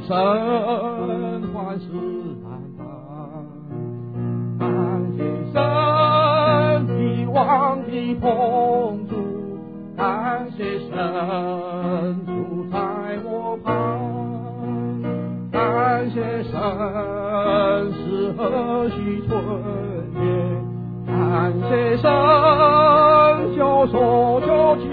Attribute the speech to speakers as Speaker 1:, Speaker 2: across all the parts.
Speaker 1: 神欢喜满当，感谢神的王的同住，感谢神住在我旁，感谢神是何许春年，感谢神救赎救济，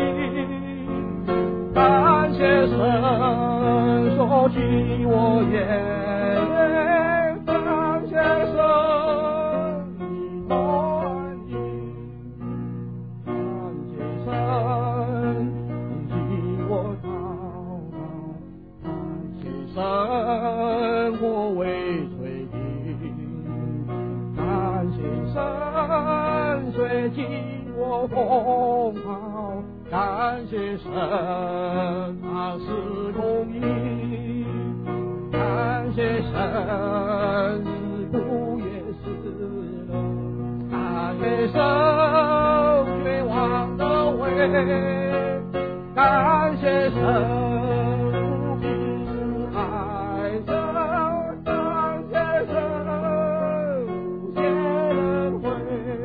Speaker 1: 感谢神收起我眼，感谢神的同意，感谢神听我祷告，感谢神我为垂听，感谢神垂听我风暴，感谢神他是公义，感谢神是苦也是乐，感谢神绝望的悔，感谢神无比是爱神，感谢神无限恩惠。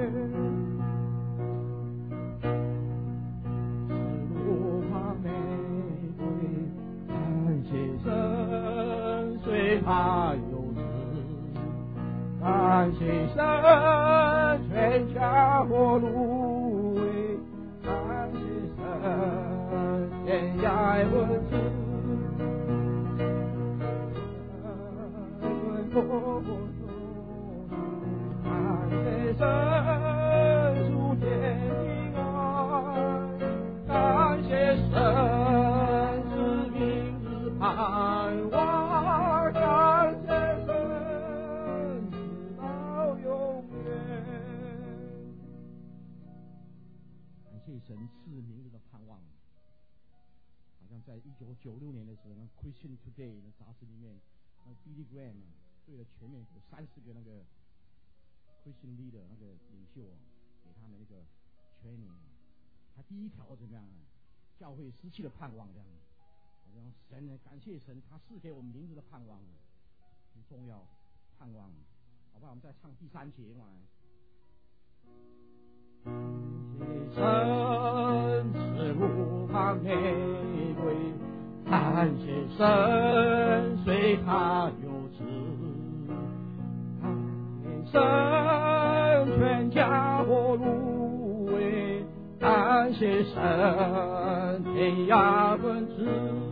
Speaker 1: 他有志，感谢神全家活芦苇，感谢神天涯文字，感谢神属天平安，感谢神是明日盼望。神赐明日的盼望，好像在1996年的时候，那 Christian Today 的杂志里面，那 Billy Graham 对了全面有30个那个 Christian leader 那个领袖给他们那个 training， 他第一条怎么样呢？教会失去了盼望，这样，好像神呢，感谢神，他赐给我们明日的盼望，很重要，盼望，好不好？我们再唱第3节嘛。神是路旁玫瑰，感谢神随他有志，感谢神全家活芦苇，感谢神天涯奔驰，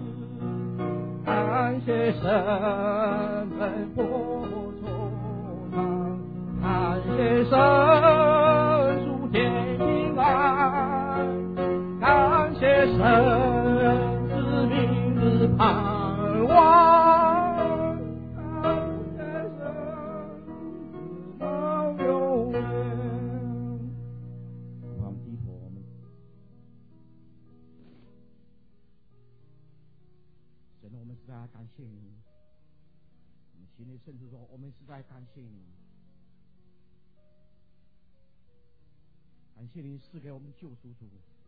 Speaker 1: 感谢神奔波冲浪，感谢神属天平安，感谢神是明日盼望，感谢神直到永远。我们低头，我们神，我们实在感谢你。我们心里甚至说，我们实在感谢你。感谢你赐给我们救赎主。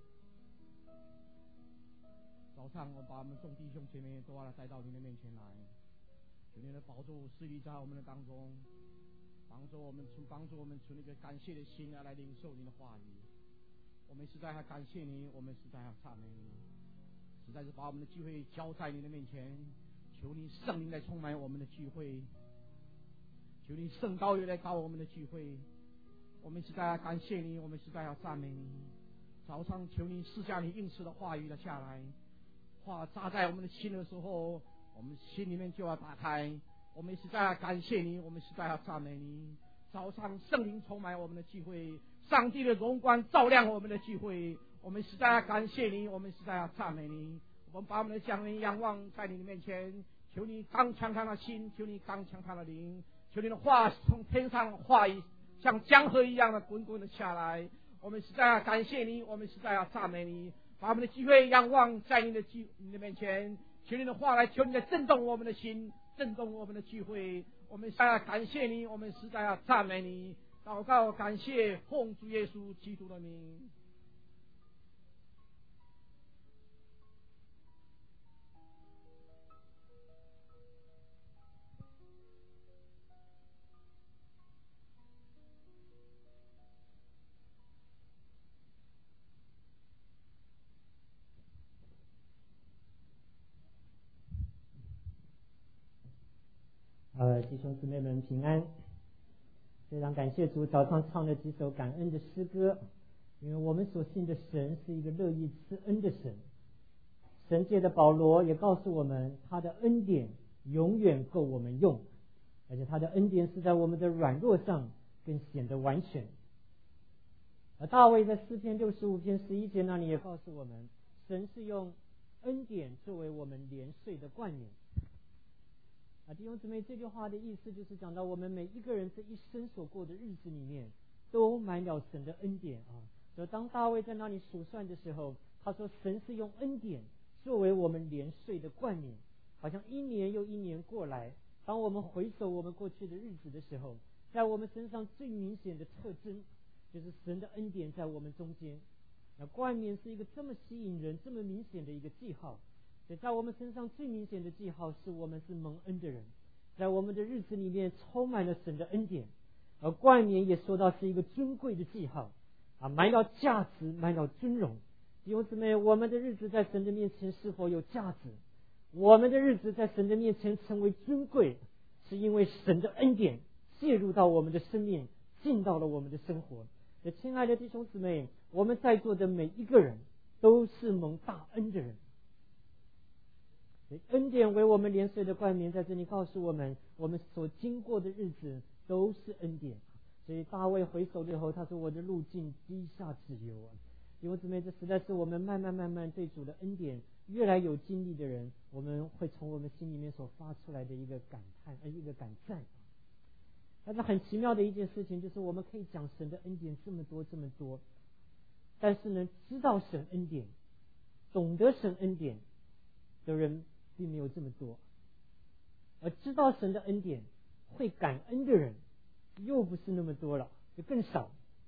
Speaker 1: 早上我把我们众弟兄姐妹都把他带到你的面前来，求你的宝座施力在我们的当中，帮助我们存一个感谢的心来领受你的话语。我们实在还感谢你，我们实在还赞美你，实在是把我们的聚会交在你的面前，求你圣灵来充满我们的聚会，求你圣膏也来膏我们的聚会。我们实在要感谢你，我们实在要赞美你。早上求你赐下你应许的话语了下来，话扎在我们的心的时候，我们心里面就要打开。我们实在要感谢你，我们实在要赞美你。早上圣灵充满我们的聚会，上帝的荣光照亮我们的聚会，我们实在要感谢你，我们实在要赞美你。我们把我们的将人仰望在你的面前，求你刚强他的心，求你刚强他的灵，求你的话从天上的话语像江河一样的滚滚的下来。我们实在要感谢你，我们实在要赞美你，把我们的机会仰望在你的面前，求你的话来，求你的震动我们的心，震动我们的聚会。我们实在要感谢你，我们实在要赞美你。祷告感谢，奉主耶稣基督的名。
Speaker 2: 弟兄姊妹们平安。非常感谢主早上唱了几首感恩的诗歌，因为我们所信的神是一个乐意赐恩的神。神界的保罗也告诉我们，他的恩典永远够我们用，而且他的恩典是在我们的软弱上更显得完全。而大卫在诗篇65篇11节那里也告诉我们，神是用恩典作为我们连岁的冠冕。弟兄姊妹，这句话的意思就是讲到我们每一个人这一生所过的日子里面都满了神的恩典啊。所以当大卫在那里数算的时候，他说神是用恩典作为我们连岁的冠冕，好像一年又一年过来，当我们回首我们过去的日子的时候，在我们身上最明显的特征就是神的恩典在我们中间。那冠冕是一个这么吸引人这么明显的一个记号，所以在我们身上最明显的记号是我们是蒙恩的人，在我们的日子里面充满了神的恩典。而冠冕也说到是一个尊贵的记号啊，满了价值，满了尊荣。弟兄姊妹，我们的日子在神的面前是否有价值？我们的日子在神的面前成为尊贵，是因为神的恩典介入到我们的生命，进到了我们的生活。亲爱的弟兄姊妹，我们在座的每一个人都是蒙大恩的人，恩典为我们连岁的冠冕，在这里告诉我们，我们所经过的日子都是恩典。所以大卫回首之后，他说我的路径低下自由啊。弟兄姊妹，这实在是我们慢慢对主的恩典越来有经历的人，我们会从我们心里面所发出来的一个感叹一个感赞。但是很奇妙的一件事情，就是我们可以讲神的恩典这么多，但是呢，知道神恩典懂得神恩典的人并没有这么多，而知道神的恩典会感恩的人又不是那么多了，就更少。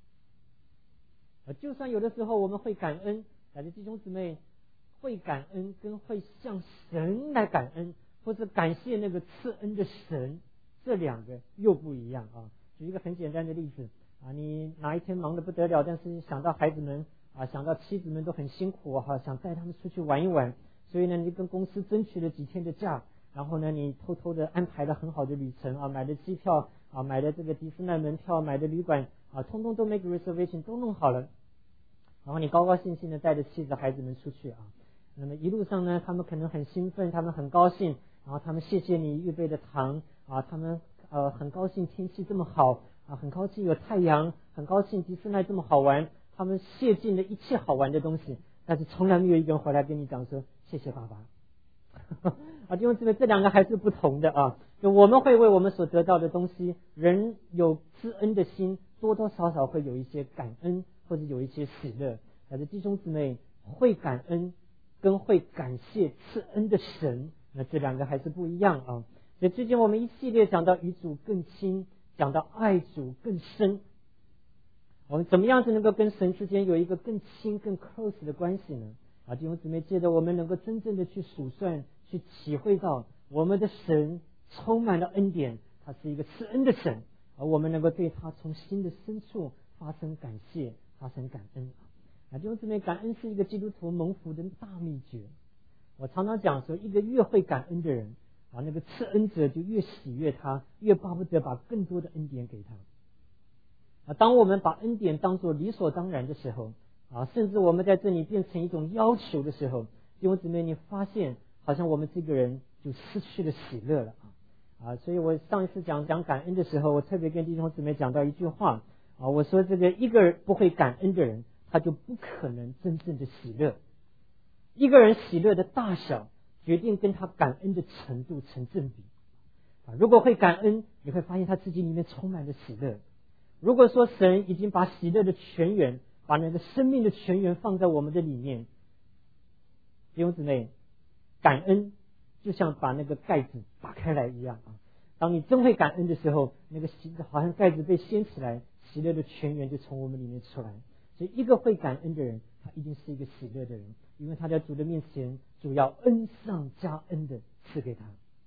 Speaker 2: 就算有的时候我们会感恩，感谢弟兄姊妹，会感恩跟会向神来感恩，或者感谢那个赐恩的神，这两个又不一样啊。举一个很简单的例子啊，你哪一天忙得不得了，但是想到孩子们啊，想到妻子们都很辛苦哈，想带他们出去玩一玩，所以呢，你跟公司争取了几天的假，然后呢，你偷偷的安排了很好的旅程啊，买的机票啊，买的这个迪士尼门票，买的旅馆啊，通通都 make reservation 都弄好了，然后你高高兴兴的带着妻子孩子们出去啊。那么一路上呢，他们可能很兴奋，他们很高兴，然后他们谢谢你预备的糖啊，他们很高兴天气这么好啊，很高兴有太阳，很高兴迪士尼这么好玩，他们谢尽了一切好玩的东西，但是从来没有一个人回来跟你讲说谢谢爸爸啊，因为这两个还是不同的啊。就我们会为我们所得到的东西，人有知恩的心，多多少少会有一些感恩，或者有一些喜乐。但是弟兄姊妹，会感恩跟会感谢赐恩的神，那这两个还是不一样啊。所以最近我们一系列讲到与主更亲，讲到爱主更深，我们怎么样子能够跟神之间有一个更亲更 close 的关系呢？啊，弟兄姊妹，借着我们能够真正的去数算，去体会到我们的神充满了恩典，他是一个赐恩的神，而我们能够对他从心的深处发生感谢，发生感恩。啊，弟兄姊妹，感恩是一个基督徒蒙福的大秘诀。我常常讲说，一个越会感恩的人啊，那个赐恩者就越喜悦他，越巴不得把更多的恩典给他。啊，当我们把恩典当作理所当然的时候啊，甚至我们在这里变成一种要求的时候，弟兄姊妹，你发现好像我们这个人就失去了喜乐了啊！所以我上一次讲感恩的时候，我特别跟弟兄姊妹讲到一句话啊，我说这个一个人不会感恩的人，他就不可能真正的喜乐。一个人喜乐的大小，决定跟他感恩的程度成正比啊！如果会感恩，你会发现他自己里面充满了喜乐。如果说神已经把喜乐的泉源，把那个生命的泉源放在我们的里面，弟兄姊妹，感恩就像把那个盖子打开来一样啊！当你真会感恩的时候，那个好像盖子被掀起来，喜乐的泉源就从我们里面出来。所以一个会感恩的人，他一定是一个喜乐的人，因为他在主的面前，主要恩上加恩的赐给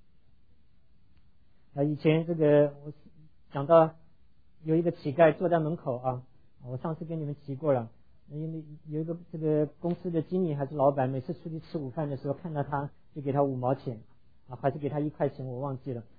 Speaker 2: 他。以前这个我讲到有一个乞丐坐在门口啊，我上次跟你们提过了，因为有一个这个公司的经理还是老板，每次出去吃午饭的时候看到他就给他5毛钱啊，还是给他1块钱，我忘记了。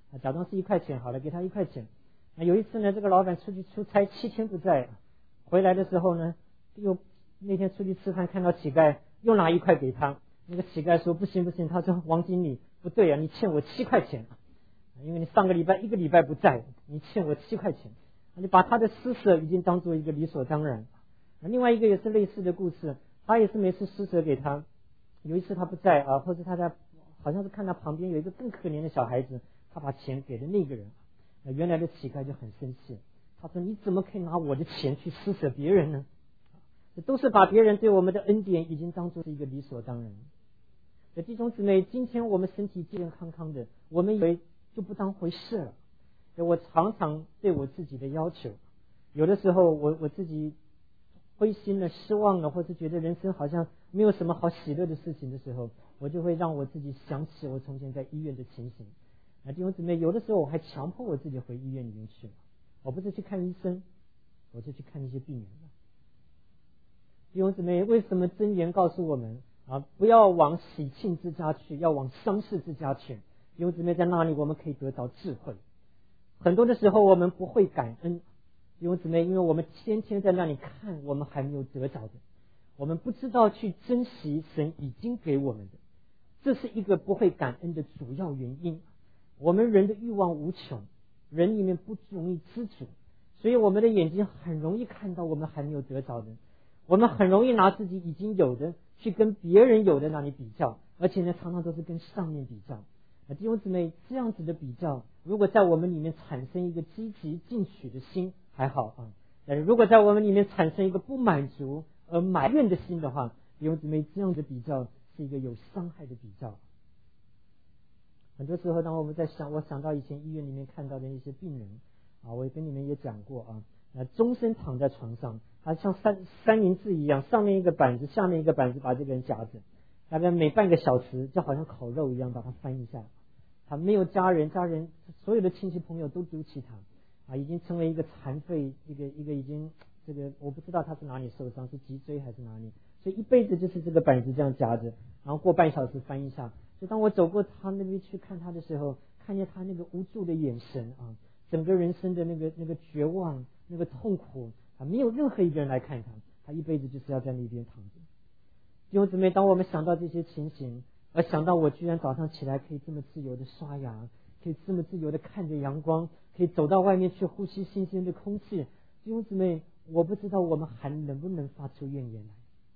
Speaker 2: 假装是1块钱好了，给他1块钱。有一次呢，这个老板出去出差7天不在，回来的时候呢，那天出去吃饭看到乞丐，又拿1块给他。那个乞丐说不行，他说王经理不对啊，你欠我7块钱，因为你上个礼拜1个礼拜不在，你欠我7块钱。你把他的施舍已经当做一个理所当然。另外一个也是类似的故事，他也是每次施舍给他，有一次他不在或者他在好像是看到旁边有一个更可怜的小孩子，他把钱给了那个人。原来的乞丐就很生气，他说你怎么可以拿我的钱去施舍别人呢？这都是把别人对我们的恩典已经当作是一个理所当然。弟兄姊妹，今天我们身体健健康康的，我们以为就不当回事了。我常常对我自己的要求，有的时候我自己灰心了、失望了，或是觉得人生好像没有什么好喜乐的事情的时候，我就会让我自己想起我从前在医院的情形。弟兄姊妹，有的时候我还强迫我自己回医院里面去，我不是去看医生，我是去看那些病人。弟兄姊妹，为什么箴言告诉我们不要往喜庆之家去，要往丧事之家去？弟兄姊妹，在那里我们可以得到智慧。很多的时候我们不会感恩，弟兄姊妹，因为我们天天在那里看我们还没有得着的，我们不知道去珍惜神已经给我们的，这是一个不会感恩的主要原因。我们人的欲望无穷，人里面不容易知足，所以我们的眼睛很容易看到我们还没有得着的，我们很容易拿自己已经有的去跟别人有的那里比较，而且呢常常都是跟上面比较。弟兄姊妹，这样子的比较如果在我们里面产生一个积极进取的心还好但是如果在我们里面产生一个不满足而埋怨的心的话，弟兄姊妹，这样的比较是一个有伤害的比较。很多时候当我们在我想到以前医院里面看到的一些病人我也跟你们也讲过终身躺在床上，他像三明治一样，上面一个板子，下面一个板子把这个人夹着，大概每半个小时就好像烤肉一样把他翻一下。他没有家人所有的亲戚朋友都丢弃他已经成为一个残废，一个已经这个我不知道他是哪里受伤，是脊椎还是哪里，所以一辈子就是这个板子这样夹着，然后过半小时翻一下。就当我走过他那边去看他的时候，看见他那个无助的眼神整个人生的那个绝望，那个痛苦没有任何一个人来看他一辈子就是要在那边躺着。弟兄姊妹，当我们想到这些情形，而想到我居然早上起来可以这么自由的刷牙，可以这么自由的看着阳光，可以走到外面去呼吸新鲜的空气，弟兄姊妹，我不知道我们还能不能发出怨言来。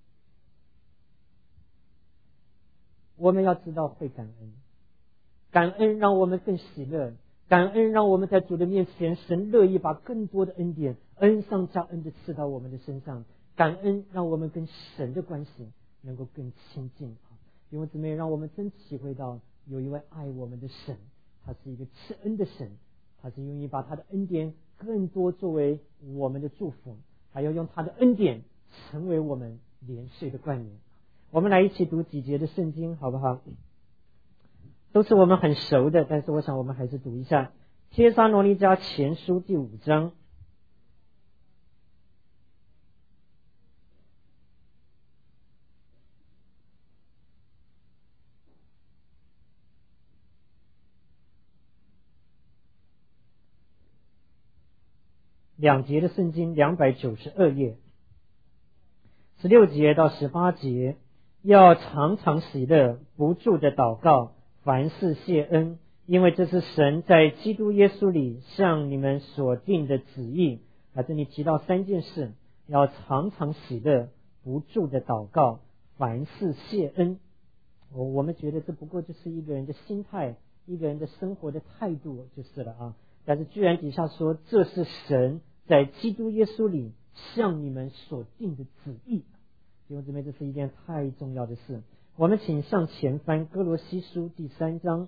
Speaker 2: 我们要知道会感恩，感恩让我们更喜乐，感恩让我们在主的面前，神乐意把更多的恩典恩上加恩的赐到我们的身上，感恩让我们跟神的关系能够更亲近。弟兄姊妹，让我们真体会到有一位爱我们的神，他是一个赐恩的神，他是愿意把他的恩典更多作为我们的祝福，还要用他的恩典成为我们连岁的冠冕。我们来一起读几节的圣经好不好？都是我们很熟的，但是我想我们还是读一下帖撒罗尼迦前书第5章。2节的圣经292页，16节到18节，要常常喜乐，不住的祷告，凡事谢恩，因为这是神在基督耶稣里向你们所定的旨意。这里提到3件事，要常常喜乐，不住的祷告，凡事谢恩。我们觉得这不过就是一个人的心态，一个人的生活的态度就是了但是居然底下说，这是神在基督耶稣里向你们所定的旨意。弟兄姊妹，这是一件太重要的事。我们请向前翻哥罗西书第3章。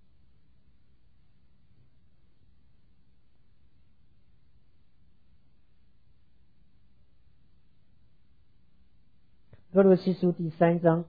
Speaker 2: 哥罗西书第3章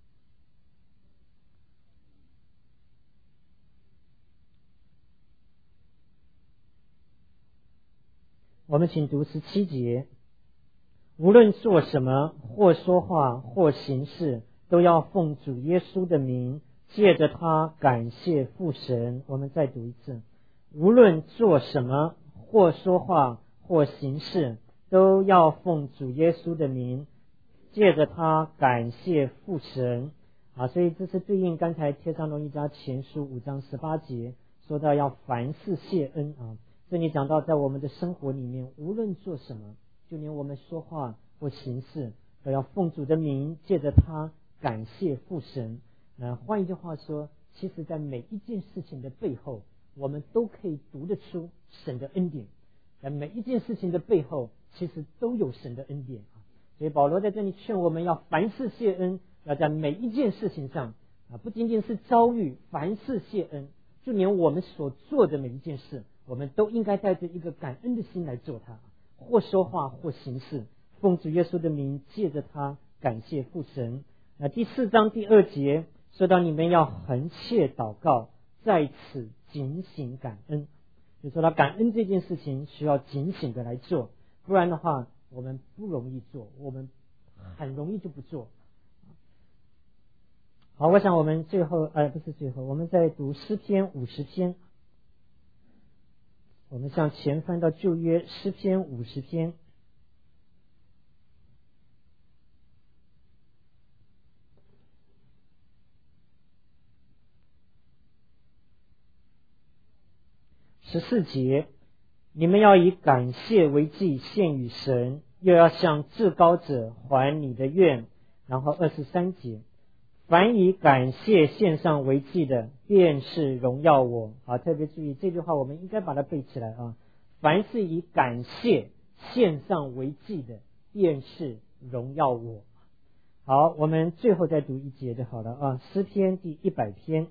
Speaker 2: 我们请读17节，无论做什么，或说话，或行事，都要奉主耶稣的名， 借着他感谢父神。我们再读一次，无论做什么，或说话，或行事，都要奉主耶稣的名，借着他感谢父神。所以这是对应刚才帖撒罗尼迦前书5章18节说到要凡事谢恩这里讲到在我们的生活里面，无论做什么，就连我们说话或行事，都要奉主的名，借着他感谢父神。换一句话说，其实在每一件事情的背后，我们都可以读得出神的恩典，在每一件事情的背后其实都有神的恩典所以保罗在这里劝我们要凡事谢恩，要在每一件事情上不仅仅是遭遇，凡事谢恩，就连我们所做的每一件事，我们都应该带着一个感恩的心来做它，或说话或行事，奉主耶稣的名，借着他感谢父神。第4章第2节说到你们要恒切祷告，在此警醒感恩，就说到感恩这件事情需要警醒的来做，不然的话我们不容易做，我们很容易就不做。好，我想我们我们在读诗篇50篇，我们向前翻到旧约诗篇50篇。14节，你们要以感谢为祭献与神，又要向至高者还你的愿。然后23节，凡以感谢献上为祭的，便是荣耀我。特别注意这句话，我们应该把它背起来凡是以感谢献上为祭的，便是荣耀我。好，我们最后再读一节就好了诗篇第100篇。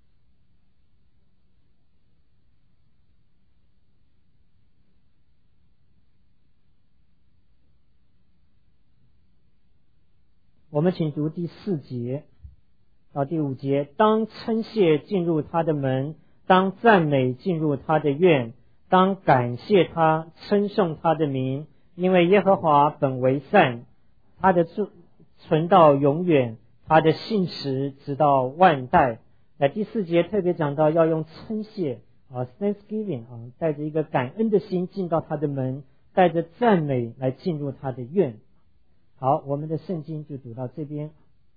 Speaker 2: 我们请读第4节到第5节，当称谢进入他的门，当赞美进入他的院，当感谢他，称颂他的名，因为耶和华本为善，他的存到永远，他的信实直到万代。在第4节特别讲到要用称谢Thanksgiving 带着一个感恩的心进到他的门，带着赞美来进入他的院。好，我们的圣经就读到这边。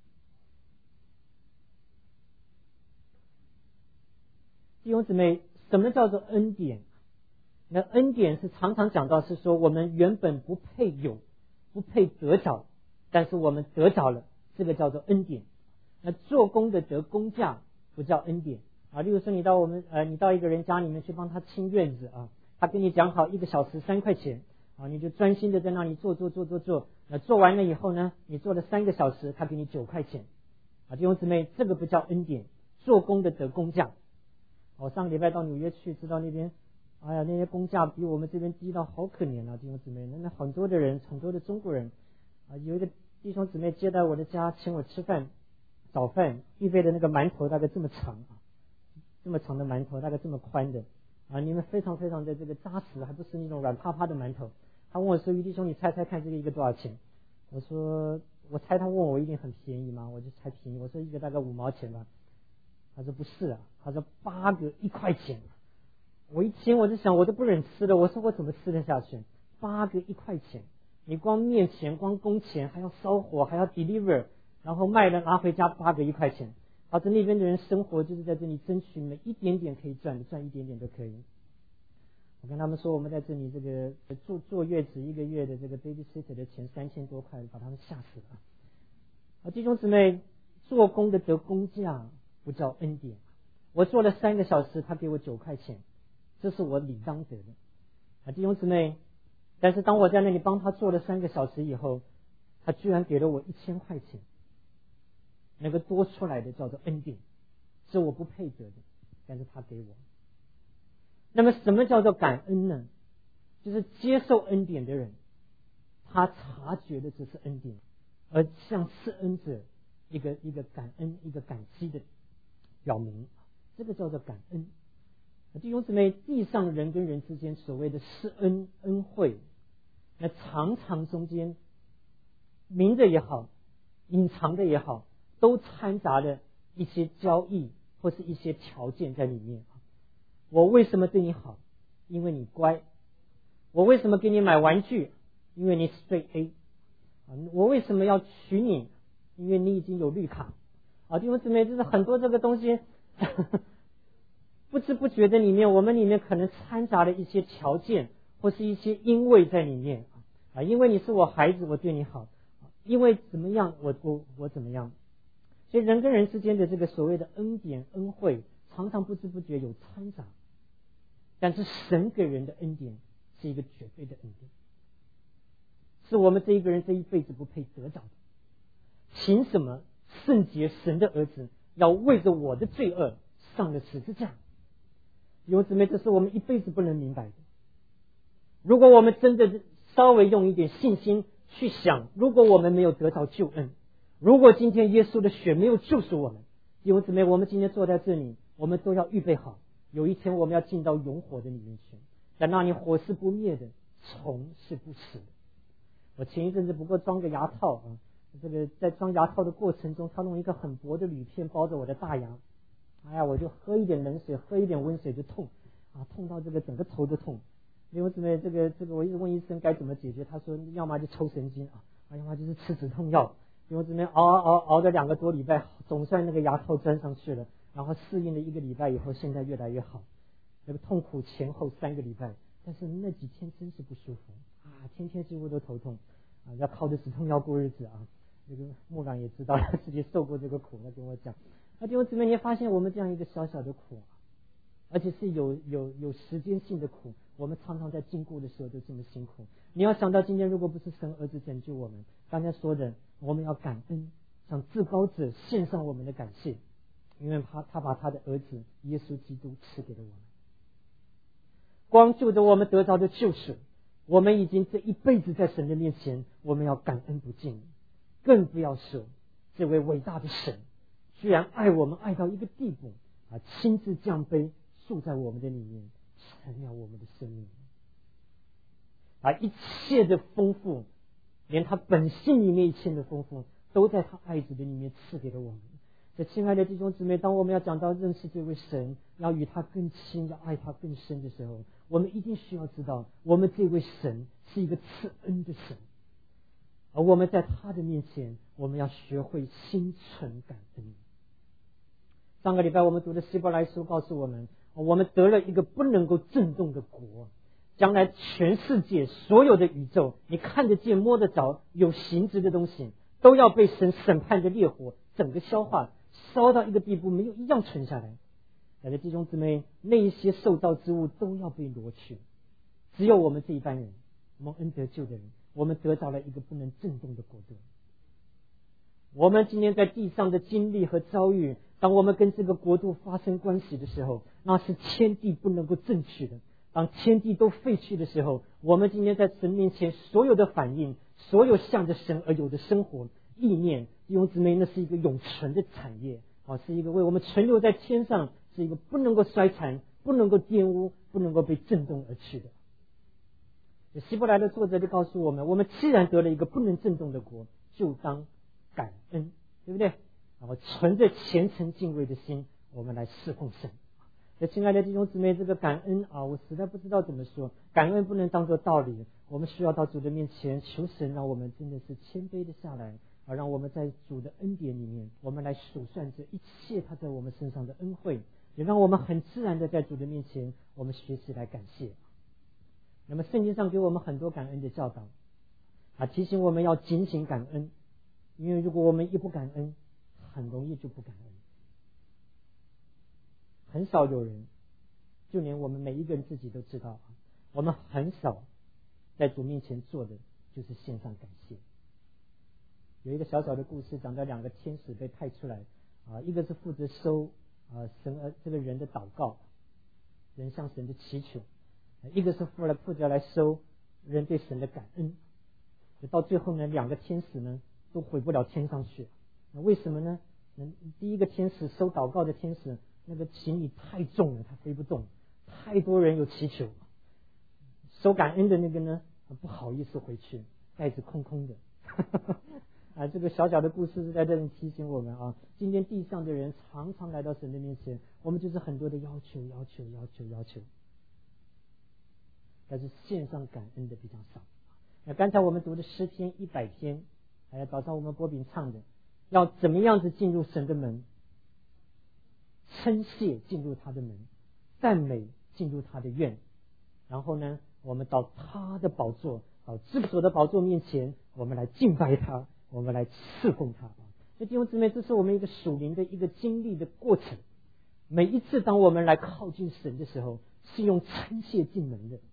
Speaker 2: 弟兄姊妹，什么叫做恩典？那恩典是常常讲到是说我们原本不配有，不配得着，但是我们得着了，这个叫做恩典。那做工的得工价不叫恩典例如说你到一个人家里面去帮他清院子他跟你讲好1个小时3块钱你就专心的在那里做，那做完了以后呢，你做了3个小时，他给你9块钱弟兄姊妹，这个不叫恩典，做工的得工价。我上个礼拜到纽约去，知道那边那些工价比我们这边低到好可怜弟兄姊妹，那很多的人，很多的中国人有一个弟兄姊妹接待我的家，请我吃饭，早饭预备的那个馒头大概这么长这么长的馒头，大概这么宽的你们非常非常的这个扎实，还不是那种软趴趴的馒头。他问我说，于弟兄你猜猜看这个一个多少钱？我说我猜他问我一定很便宜吗？我就猜便宜，我说一个大概5毛钱吧。他说不是他说8个1块钱。我一听我就想我都不忍吃了，我说我怎么吃得下去？8个1块钱，你光面钱光工钱还要烧火还要 deliver， 然后卖了拿回家8个1块钱。在那边的人生活就是在这里争取每一点点可以赚一点点都可以。我跟他们说我们在这里这个坐月子1个月的这个 babysitter 的钱3000多块，把他们吓死了弟兄姊妹，做工的得工价不叫恩典。我做了3个小时，他给我9块钱，这是我理当得的弟兄姊妹，但是当我在那里帮他做了3个小时以后，他居然给了我1000块钱，那个多出来的叫做恩典，是我不配得的，但是他给我。那么什么叫做感恩呢？就是接受恩典的人，他察觉的这是恩典，而向施恩者一个感恩一个感激的表明，这个叫做感恩。弟兄姊妹，地上人跟人之间所谓的施恩恩惠，那常常中间明的也好，隐藏的也好，都掺杂了一些交易或是一些条件在里面。我为什么对你好？因为你乖。我为什么给你买玩具？因为你是最 A。我为什么要娶你？因为你已经有绿卡。弟兄姊妹，就是很多这个东西不知不觉的里面，我们里面可能掺杂了一些条件或是一些因为在里面。因为你是我孩子，我对你好。因为怎么样，我怎么样。所以人跟人之间的这个所谓的恩典恩惠，常常不知不觉有掺杂。但是神给人的恩典是一个绝对的恩典，是我们这一个人这一辈子不配得着的。凭什么圣洁神的儿子要为着我的罪恶上了十字架？弟兄姊妹，这是我们一辈子不能明白的。如果我们真的稍微用一点信心去想，如果我们没有得到救恩，如果今天耶稣的血没有救赎我们，弟兄姊妹，我们今天坐在这里，我们都要预备好，有一天我们要进到永火的里面去，在那里火是不灭的，虫是不死的。我前一阵子不过装个牙套这个在装牙套的过程中，他用一个很薄的铝片包着我的大牙，我就喝一点冷水，喝一点温水就痛痛到这个整个头都痛。因为这个我一直问医生该怎么解决，他说要么就抽神经要么就是吃止痛药。因为这边熬了2个多礼拜，总算那个牙套钻上去了，然后适应了1个礼拜以后，现在越来越好。那个痛苦前后3个礼拜，但是那几天真是不舒服天天几乎都头痛要靠着止痛药过日子这个牧长也知道他自己受过这个苦，他跟我讲。弟兄姊妹，你发现我们这样一个小小的苦而且是有时间性的苦，我们常常在经过的时候都这么辛苦。你要想到今天如果不是神儿子拯救我们，刚才说的我们要感恩，向至高者献上我们的感谢，因为他把他的儿子耶稣基督赐给了我们，光就着我们得着的救赎，我们已经这一辈子在神的面前，我们要感恩不尽，更不要说这位伟大的神居然爱我们爱到一个地步亲自降杯住在我们的里面，成了我们的生命一切的丰富，连他本性里面一切的丰富，都在他爱子的里面赐给了我们。这亲爱的弟兄姊妹，当我们要讲到认识这位神，要与他更亲，要爱他更深的时候，我们一定需要知道，我们这位神是一个赐恩的神，而我们在他的面前，我们要学会心存感恩。上个礼拜我们读的希伯来书告诉我们，我们得了一个不能够震动的国，将来全世界所有的宇宙，你看得见摸得着有形质的东西，都要被神审判的烈火整个消化，烧到一个地步，没有一样存下来。大家弟兄姊妹，那一些受造之物都要被挪去，只有我们这一班人，蒙恩得救的人，我们得到了一个不能震动的国度。我们今天在地上的经历和遭遇，当我们跟这个国度发生关系的时候，那是天地不能够正取的。当天地都废去的时候，我们今天在神面前所有的反应，所有向着神而有的生活意念，弟兄姊妹，那是一个永存的产业是一个为我们存留在天上，是一个不能够衰残，不能够玷污，不能够被震动而去的。希伯来的作者就告诉我们，我们既然得了一个不能震动的国，就当感恩，对不对？然后存着虔诚敬畏的心，我们来侍奉神。亲爱的弟兄姊妹，这个感恩我实在不知道怎么说。感恩不能当作道理，我们需要到主的面前求神，让我们真的是谦卑的下来让我们在主的恩典里面，我们来数算这一切他在我们身上的恩惠，也让我们很自然的在主的面前，我们学习来感谢。那么圣经上给我们很多感恩的教导提醒我们要警醒感恩，因为如果我们一不感恩，很容易就不感恩。很少有人，就连我们每一个人自己都知道我们很少在主面前做的就是献上感谢。有一个小小的故事，讲到2个天使被派出来一个是负责收神这个人的祷告，人向神的祈求，一个是负责来收人对神的感恩。到最后呢，2个天使呢都回不了天上去。为什么呢？第一个天使收祷告的天使，那个行李太重了，他飞不动，太多人有祈求。收感恩的那个呢，不好意思回去，袋子空空的这个小小的故事是在这里提醒我们啊，今天地上的人常常来到神的面前，我们就是很多的要求，但是献上感恩的比较少。那刚才我们读的诗篇100篇，还有早上我们波饼唱的，要怎么样子进入神的门？称谢进入他的门，赞美进入他的院，然后呢，我们到他的宝座，到至所的宝座面前，我们来敬拜他，我们来侍奉他。所以弟兄姊妹，这是我们一个属灵的一个经历的过程。每一次当我们来靠近神的时候，是用称谢进门的。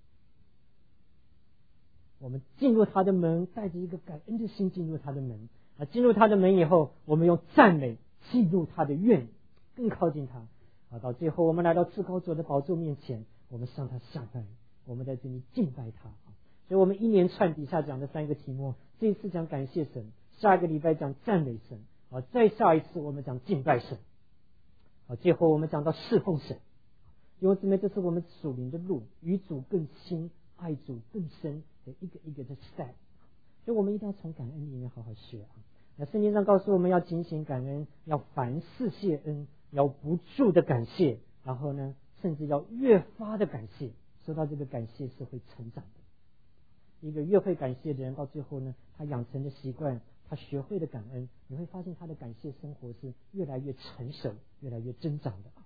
Speaker 2: 我们进入他的门，带着一个感恩的心进入他的门啊，进入他的门以后，我们用赞美进入他的院，更靠近他啊。到最后，我们来到至高者的宝座面前，我们向他下拜，我们在这里敬拜他啊。所以我们一连串底下讲的3个题目，这一次讲感谢神，下一个礼拜讲赞美神啊，再下一次我们讲敬拜神啊，最后我们讲到侍奉神。弟兄姊妹，这是我们属灵的路，与主更亲，爱主更深的一个一个的 step， 所以我们一定要从感恩里面好好学啊。那圣经上告诉我们要警醒感恩，要凡事谢恩，要不住的感谢，然后呢，甚至要越发的感谢。说到这个感谢是会成长的，一个越会感谢的人，到最后呢，他养成的习惯，他学会的感恩，你会发现他的感谢生活是越来越成熟，越来越增长的。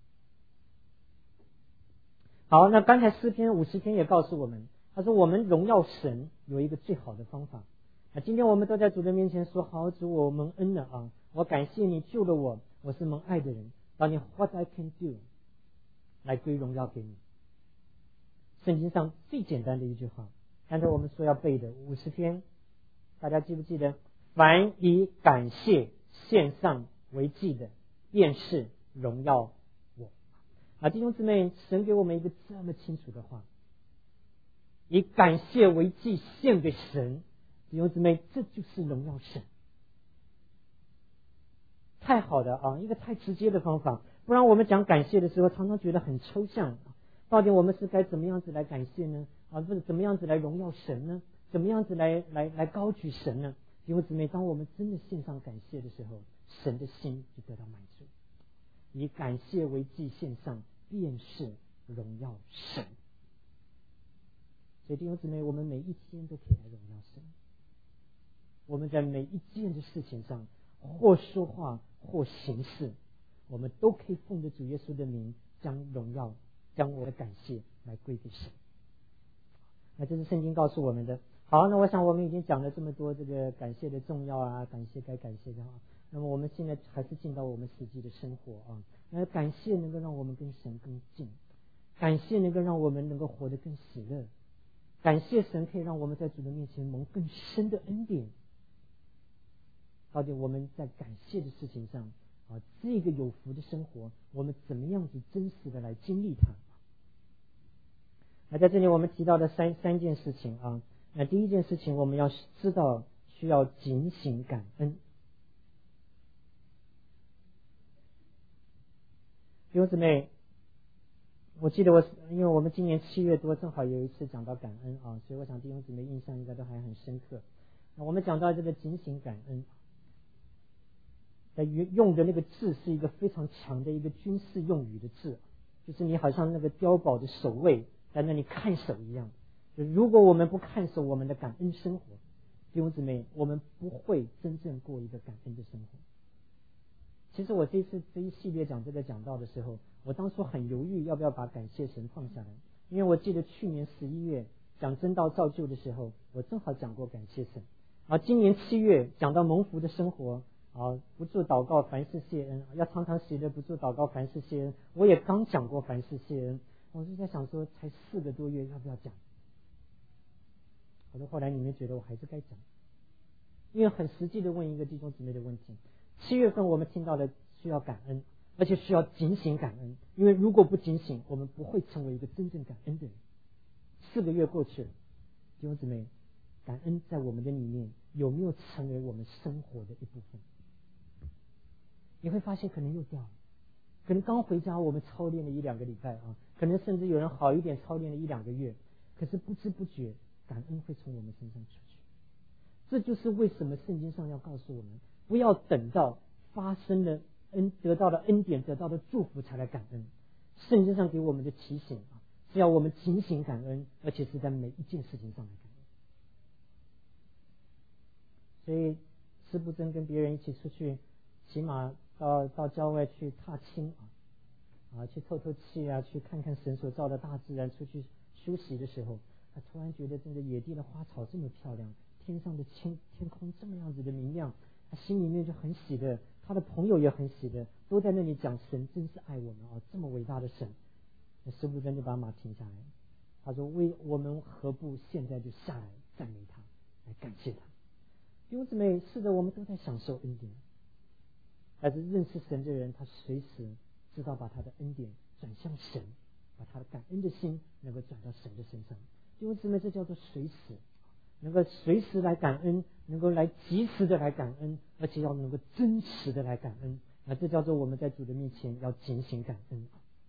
Speaker 2: 好，那刚才诗篇50篇也告诉我们，他说我们荣耀神有一个最好的方法。那今天我们都在主的面前说，好主，我蒙恩了啊，我感谢你救了我，我是蒙爱的人。当你 What I can do 来归荣耀给你。圣经上最简单的一句话，刚才我们说要背的50篇，大家记不记得？凡以感谢献上为祭的，便是荣耀我。啊，弟兄姊妹，神给我们一个这么清楚的话，以感谢为祭献给神，弟兄姊妹，这就是荣耀神。太好的啊，一个太直接的方法，不然我们讲感谢的时候，常常觉得很抽象。到底我们是该怎么样子来感谢呢？啊，不是怎么样子来荣耀神呢？怎么样子来高举神呢？弟兄姊妹，当我们真的献上感谢的时候，神的心就得到满足。以感谢为祭献上，便是荣耀神。所以弟兄姊妹，我们每一天都可以来荣耀神。我们在每一件的事情上，或说话或行事，我们都可以奉着主耶稣的名，将荣耀将我的感谢来归给神。那这是圣经告诉我们的。好，那我想我们已经讲了这么多这个感谢的重要啊，感谢该感谢的啊。那么我们现在还是进到我们实际的生活啊。那感谢能够让我们跟神更近，感谢能够让我们能够活得更喜乐，感谢神可以让我们在主的面前蒙更深的恩典。到底我们在感谢的事情上啊，这个有福的生活，我们怎么样子真实的来经历它？那在这里我们提到的三件事情啊。那第一件事情，我们要知道需要警醒感恩。弟兄姊妹，我记得因为我们今年7月多，正好有一次讲到感恩啊，所以我想弟兄姊妹印象应该都还很深刻。那我们讲到这个警醒感恩，用的那个字是一个非常强的一个军事用语的字，就是你好像那个碉堡的守卫在那里看守一样。就如果我们不看守我们的感恩生活，弟兄姊妹，我们不会真正过一个感恩的生活。其实我这一系列讲这个讲道的时候，我当初很犹豫要不要把感谢神放下来，因为我记得去年11月讲真道造就的时候，我正好讲过感谢神。而今年7月讲到蒙福的生活啊，不住祷告凡事谢恩，要常常喜乐，不住祷告凡事谢恩，我也刚讲过凡事谢恩。我就在想说，才4个多月要不要讲？后来你们觉得我还是该讲，因为很实际的问一个弟兄姊妹的问题。7月份我们听到的需要感恩，而且需要警醒感恩，因为如果不警醒，我们不会成为一个真正感恩的人。4个月过去了，弟兄姊妹，感恩在我们的里面有没有成为我们生活的一部分？你会发现可能又掉了，可能刚回家我们操练了1-2个礼拜啊，可能甚至有人好一点操练了1-2个月，可是不知不觉感恩会从我们身上出去。 这就是为什么圣经上要告诉我们，不要等到发生了得到了恩典，得到了祝福才来感恩。圣经上给我们的提醒是要我们警醒感恩，而且是在每一件事情上来感恩。所以施布真跟别人一起出去骑马到郊外去踏青去透透气去看看神所造的大自然，出去休息的时候，他突然觉得这个野地的花草这么漂亮，天上的天空这么样子的明亮，他心里面就很喜乐，他的朋友也很喜乐，都在那里讲神真是爱我们这么伟大的神。那施布真就把马停下来，他说我们何不现在就下来赞美他，来感谢他。弟兄姊妹，是的，我们都在享受恩典，但是认识神的人，他随时知道把他的恩典转向神，把他的感恩的心能够转到神的身上。弟兄姊妹，这叫做随时，能够随时来感恩，能够来及时的来感恩，而且要能够真实的来感恩。这叫做我们在主的面前要警醒感恩。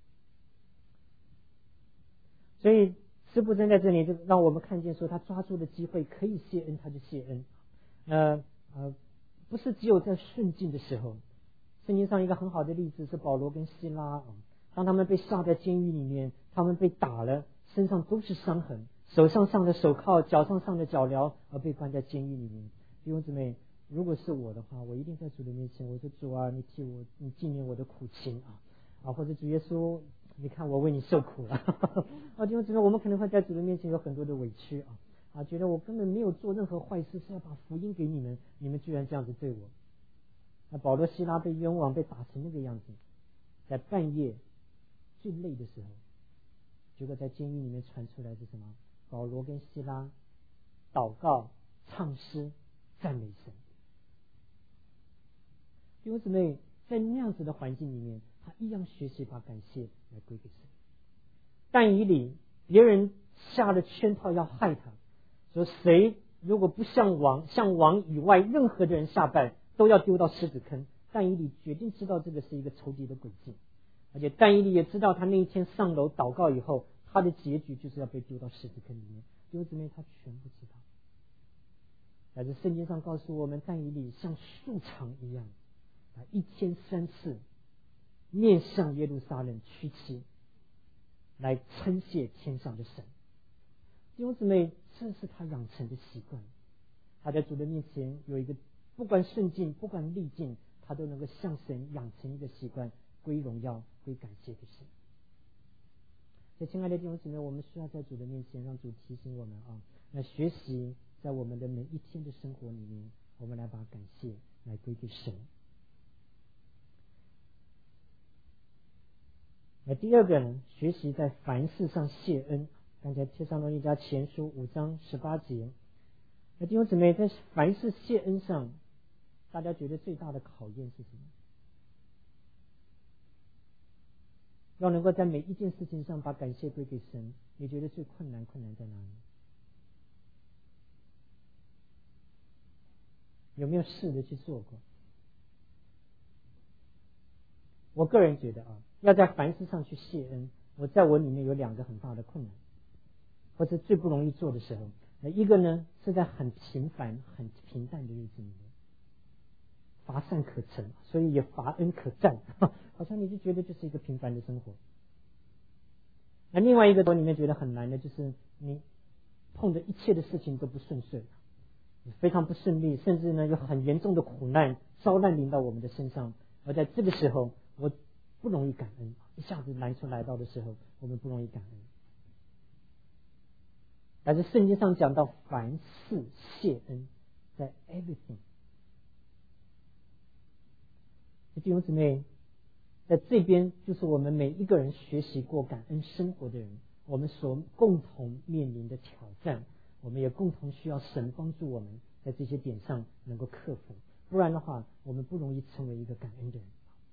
Speaker 2: 所以施布真在这里就让我们看见说，他抓住的机会可以谢恩，他就谢恩。不是只有在顺境的时候。圣经上一个很好的例子是保罗跟希拉当他们被下在监狱里面，他们被打了，身上都是伤痕，手上上的手铐，脚上上的脚镣，而被关在监狱里面。弟兄姊妹，如果是我的话，我一定在主的面前，我说主啊，你纪念我的苦情或者主耶稣，你看我为你受苦了弟兄姊妹，我们可能会在主的面前有很多的委屈觉得我根本没有做任何坏事，是要把福音给你们，你们居然这样子对我。那保罗希拉被冤枉，被打成那个样子，在半夜最累的时候，结果在监狱里面传出来是什么？保罗跟希拉祷告、唱诗、赞美神。弟兄姊妹，在那样子的环境里面，他一样学习把感谢来归给神。但以理别人下了圈套要害他，说谁如果不向王以外任何的人下拜，都要丢到狮子坑。但以理决定知道这个是一个仇敌的诡计，而且但以理也知道他那一天上楼祷告以后，他的结局就是要被丢到狮子坑里面。弟兄姊妹，他全部知道。但是圣经上告诉我们，但以理像树长一样，1003次面向耶路撒冷屈膝，来称谢天上的神。弟兄姊妹，这是他养成的习惯。他在主的面前有一个，不管顺境不管逆境，他都能够向神养成一个习惯，归荣耀归感谢的神。所以亲爱的弟兄姊妹，我们需要在主的面前让主提醒我们那学习在我们的每一天的生活里面，我们来把感谢来归给神。那第二个呢，学习在凡事上谢恩。刚才帖撒罗尼迦前书5章18节。那弟兄姊妹，在凡事谢恩上，大家觉得最大的考验是什么？要能够在每一件事情上把感谢归给神，你觉得最困难在哪里？有没有试着去做过？我个人觉得要在凡事上去谢恩，在我里面有2个很大的困难，或是最不容易做的时候。一个呢，是在很平凡很平淡的日子里面，乏善可陈，所以也乏恩可赞，好像你就觉得就是一个平凡的生活。那另外一个我里面觉得很难的，就是你碰的一切的事情都不顺遂，非常不顺利，甚至呢有很严重的苦难遭难临到我们的身上，而在这个时候我不容易感恩，一下子难处来到的时候，我们不容易感恩。但是圣经上讲到凡事谢恩，在 everything。 弟兄姊妹，在这边就是我们每一个人学习过感恩生活的人，我们所共同面临的挑战，我们也共同需要神帮助我们在这些点上能够克服，不然的话我们不容易成为一个感恩的人。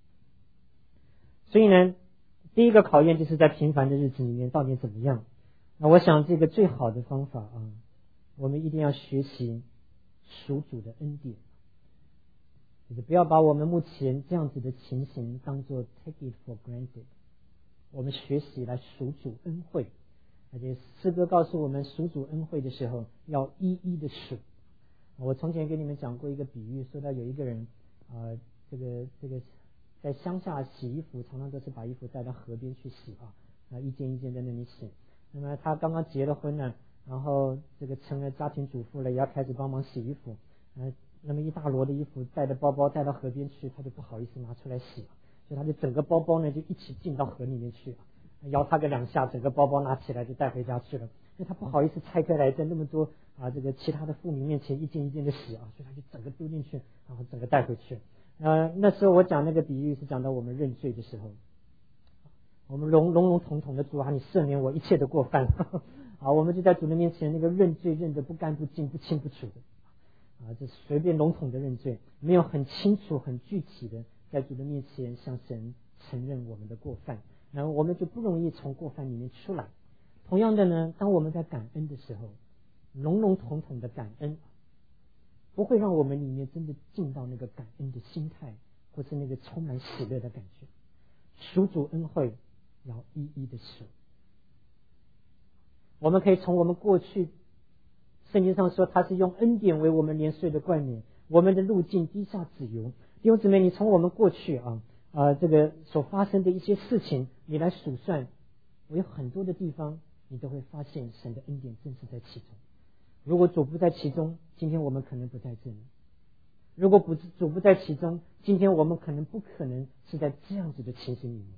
Speaker 2: 所以呢，第一个考验就是在平凡的日子里面到底怎么样。那我想这个最好的方法我们一定要学习属主的恩典，就是不要把我们目前这样子的情形当作 take it for granted， 我们学习来属主恩惠。而且诗歌告诉我们，属主恩惠的时候要一一的数我从前给你们讲过一个比喻，说到有一个人这个在乡下洗衣服，常常都是把衣服带到河边去洗一件一件在那里洗。那么他刚刚结了婚呢，然后这个成了家庭主妇了，也要开始帮忙洗衣服。那么一大摞的衣服带着包包带到河边去，他就不好意思拿出来洗，所以他就整个包包呢就一起进到河里面去，摇他个2下，整个包包拿起来就带回家去了。因为他不好意思拆开来，在那么多这个其他的妇女面前一件一件的洗所以他就整个丢进去，然后整个带回去。那时候我讲那个比喻是讲到我们认罪的时候，我们笼统统的主你赦免我一切的过犯我们就在主的面前那个认罪认得不干不净不清不楚的这随便笼统的认罪，没有很清楚很具体的在主的面前向神承认我们的过犯，然后我们就不容易从过犯里面出来。同样的呢，当我们在感恩的时候，笼统统的感恩不会让我们里面真的进到那个感恩的心态，或是那个充满喜乐的感觉。赎主恩惠要一一的数。我们可以从我们过去圣经上说他是用恩典为我们年岁的冠冕，我们的路径低下自由。弟兄姊妹，你从我们过去这个所发生的一些事情你来数算，我有很多的地方你都会发现神的恩典正是在其中。如果主不在其中，今天我们可能不在这里；如果主不在其中，今天我们不可能是在这样子的情形里面。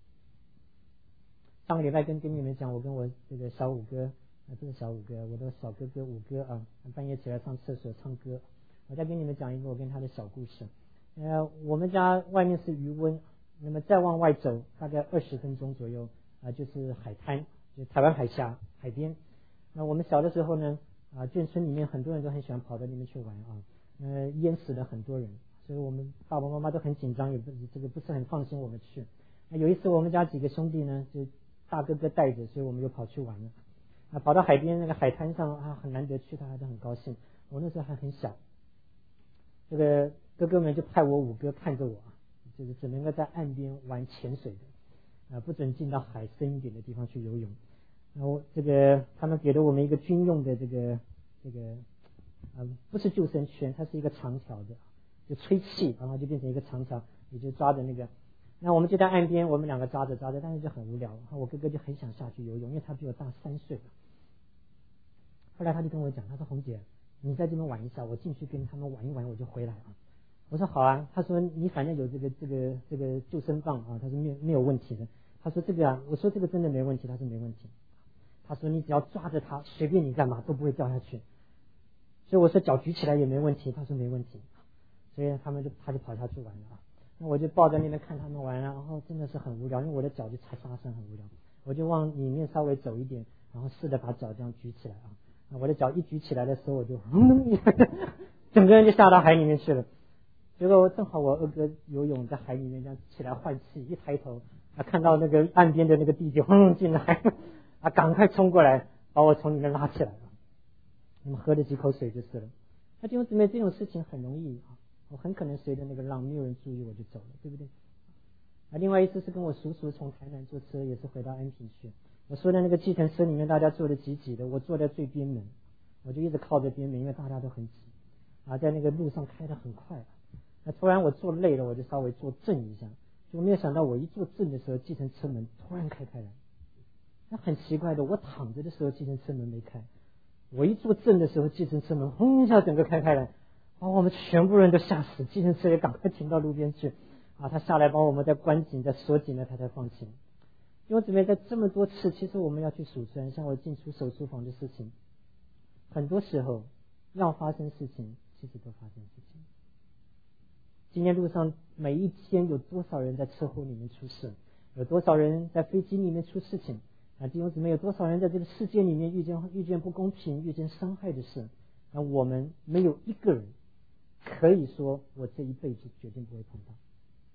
Speaker 2: 上个礼拜跟你们讲，我跟我这个小五哥不是小五哥，我的小哥哥五哥半夜起来上厕所唱歌。我再跟你们讲一个我跟他的小故事。我们家外面是渔温，那么再往外走大概20分钟左右就是海滩，就台湾海峡海边。那我们小的时候呢眷村里面很多人都很喜欢跑到里面去玩淹死了很多人，所以我们爸爸妈妈都很紧张，也不是很放心我们去。有一次我们家几个兄弟呢，就大哥哥带着，所以我们就跑去玩了跑到海边那个海滩上很难得去，他还是很高兴。我那时候还很小，这个哥哥们就派我五哥看着我就是只能够在岸边玩潜水的不准进到海深一点的地方去游泳。然后这个他们给了我们一个军用的这个不是救生圈，它是一个长条的，就吹气然后就变成一个长条，你就抓着那个。那我们就在岸边，我们2个抓着，但是就很无聊。我哥哥就很想下去游泳，因为他比我大3岁。后来他就跟我讲，他说红姐你在这边玩一下，我进去跟他们玩一玩我就回来我说好啊。他说你反正有这个救生棒他说没有问题的。他说这个我说这个真的没问题。他说没问题。他说你只要抓着它随便你干嘛都不会掉下去。所以我说脚举起来也没问题。他说没问题。所以他就跑下去玩了那我就抱在那边看他们玩然后真的是很无聊，因为我的脚就踩沙声很无聊。我就往里面稍微走一点，然后试着把脚这样举起来我的脚一举起来的时候，我就整个人就下到海里面去了。结果正好我二哥游泳在海里面这样起来换气，一抬头看到那个岸边的那个弟弟进来赶快冲过来把我从里面拉起来了。你们喝了几口水就是了。那弟兄姊妹，这种事情很容易我很可能随着那个浪没有人注意我就走了，对不对另外一次是跟我叔叔从台南坐车，也是回到安平去。我说的那个计程车里面大家坐的挤挤的，我坐在最边门，我就一直靠着边门，因为大家都很挤在那个路上开得很快那突然我坐累了，我就稍微坐正一下，结果没有想到我一坐正的时候，计程车门突然开来。那很奇怪的，我躺着的时候计程车门没开，我一坐正的时候计程车门轰一下整个开来我们全部人都吓死，计程车也赶快停到路边去他下来帮我们再关紧再锁紧了他才放心。因为姊妹在这么多次，其实我们要去数算，像我进出手术房的事情，很多时候要发生事情其实都发生事情。今天路上每一天有多少人在车祸里面出事，有多少人在飞机里面出事情弟兄姊妹，有多少人在这个世界里面遇见不公平遇见伤害的事，那我们没有一个人可以说我这一辈子绝对不会碰到。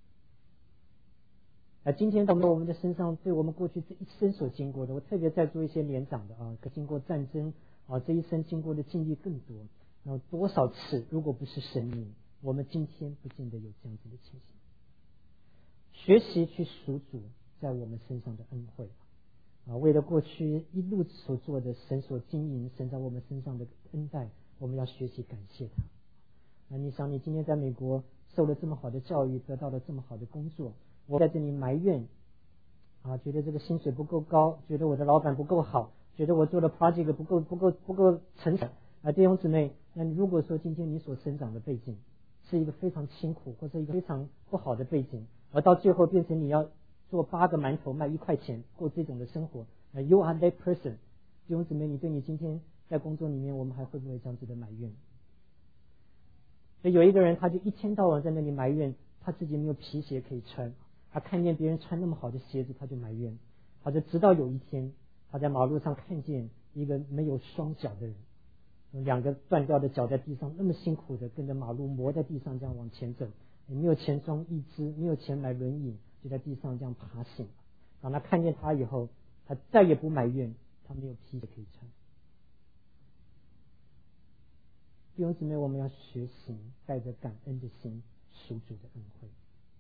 Speaker 2: 今天到我们的身上，对我们过去这一生所经过的，我特别在做一些年长的可经过战争这一生经过的经历更多。然后多少次，如果不是神明，我们今天不见得有这样子的情形。学习去数主在我们身上的恩惠为了过去一路所做的神所经营，神在我们身上的恩待， 我们要学习感谢他。你想，你今天在美国受了这么好的教育，得到了这么好的工作，我在这里埋怨觉得这个薪水不够高，觉得我的老板不够好，觉得我做的 project 不够成熟弟兄姊妹，那如果说今天你所生长的背景是一个非常辛苦或者一个非常不好的背景，而到最后变成你要做8个馒头卖1块钱过这种的生活，you are that person。 弟兄姊妹，你对你今天在工作里面，我们还会不会这样子的埋怨？所以有一个人，他就一天到晚在那里埋怨他自己没有皮鞋可以穿，他看见别人穿那么好的鞋子，他就埋怨。他就直到有一天，他在马路上看见一个没有双脚的人，用2个断掉的脚在地上那么辛苦的跟着马路磨在地上这样往前走，也没有钱装义肢，没有钱买轮椅，就在地上这样爬行。当他看见他以后，他再也不埋怨他没有皮鞋可以穿。弟兄姊妹，我们要学习带着感恩的心属主的恩惠。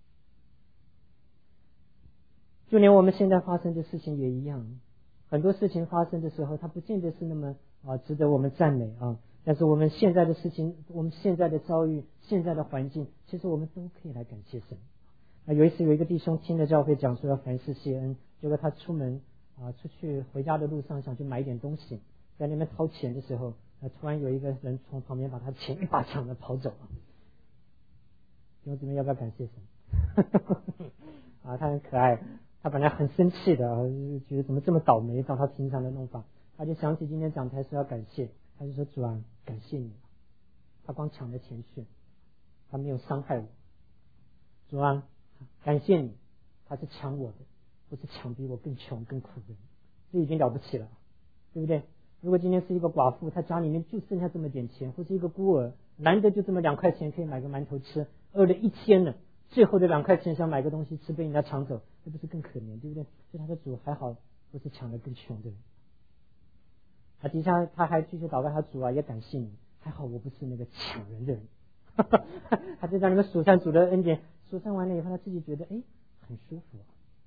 Speaker 2: 就连我们现在发生的事情也一样，很多事情发生的时候，它不见得是那么值得我们赞美但是我们现在的事情，我们现在的遭遇，现在的环境，其实我们都可以来感谢神。有一次有一个弟兄听了教会讲说要凡事谢恩，结果他出门出去回家的路上想去买一点东西，在那边掏钱的时候，突然有一个人从旁边把他钱一把抢了跑走了。弟兄姊妹，要不要感谢神？他很可爱，他本来很生气的觉得怎么这么倒霉，照他平常的弄法，他就想起今天讲台说要感谢，他就说主啊，感谢你，他光抢了钱去，他没有伤害我。主啊，感谢你，他是抢我的，不是抢比我更穷更苦的人，这已经了不起了，对不对？如果今天是一个寡妇，她家里面就剩下这么点钱，或是一个孤儿，难得就这么2块钱可以买个馒头吃，饿了1天了，最后的2块钱想买个东西吃被人家抢走，这不是更可怜，对不对？所以他的主还好不是抢得更穷的人。底下他还继续祷告，他主啊，也感谢你，还好我不是那个抢人的人。他就在那个数算主的恩典，数算完了以后，他自己觉得很舒服。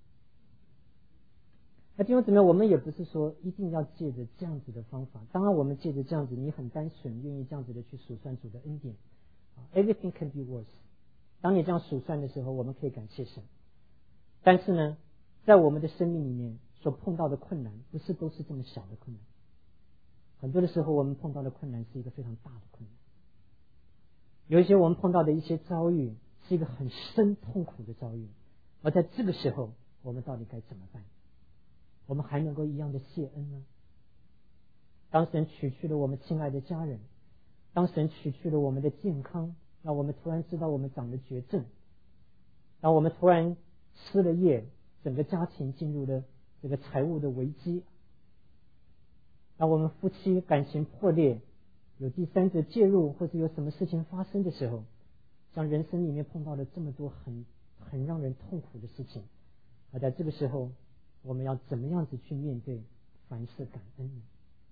Speaker 2: 弟兄姊妹，我们也不是说一定要借着这样子的方法，当然我们借着这样子，你很单纯愿意这样子的去数算主的恩典，everything can be worse。 当你这样数算的时候，我们可以感谢神。但是呢，在我们的生命里面所碰到的困难，不是都是这么小的困难，很多的时候我们碰到的困难是一个非常大的困难。有一些我们碰到的一些遭遇是一个很深痛苦的遭遇，而在这个时候我们到底该怎么办？我们还能够一样的谢恩呢？当神取去了我们亲爱的家人，当神取去了我们的健康，让我们突然知道我们长了绝症，当我们突然失了业，整个家庭进入了这个财务的危机，当我们夫妻感情破裂，有第三者介入，或者有什么事情发生的时候，像人生里面碰到了这么多很让人痛苦的事情，而在这个时候我们要怎么样子去面对凡事感恩呢？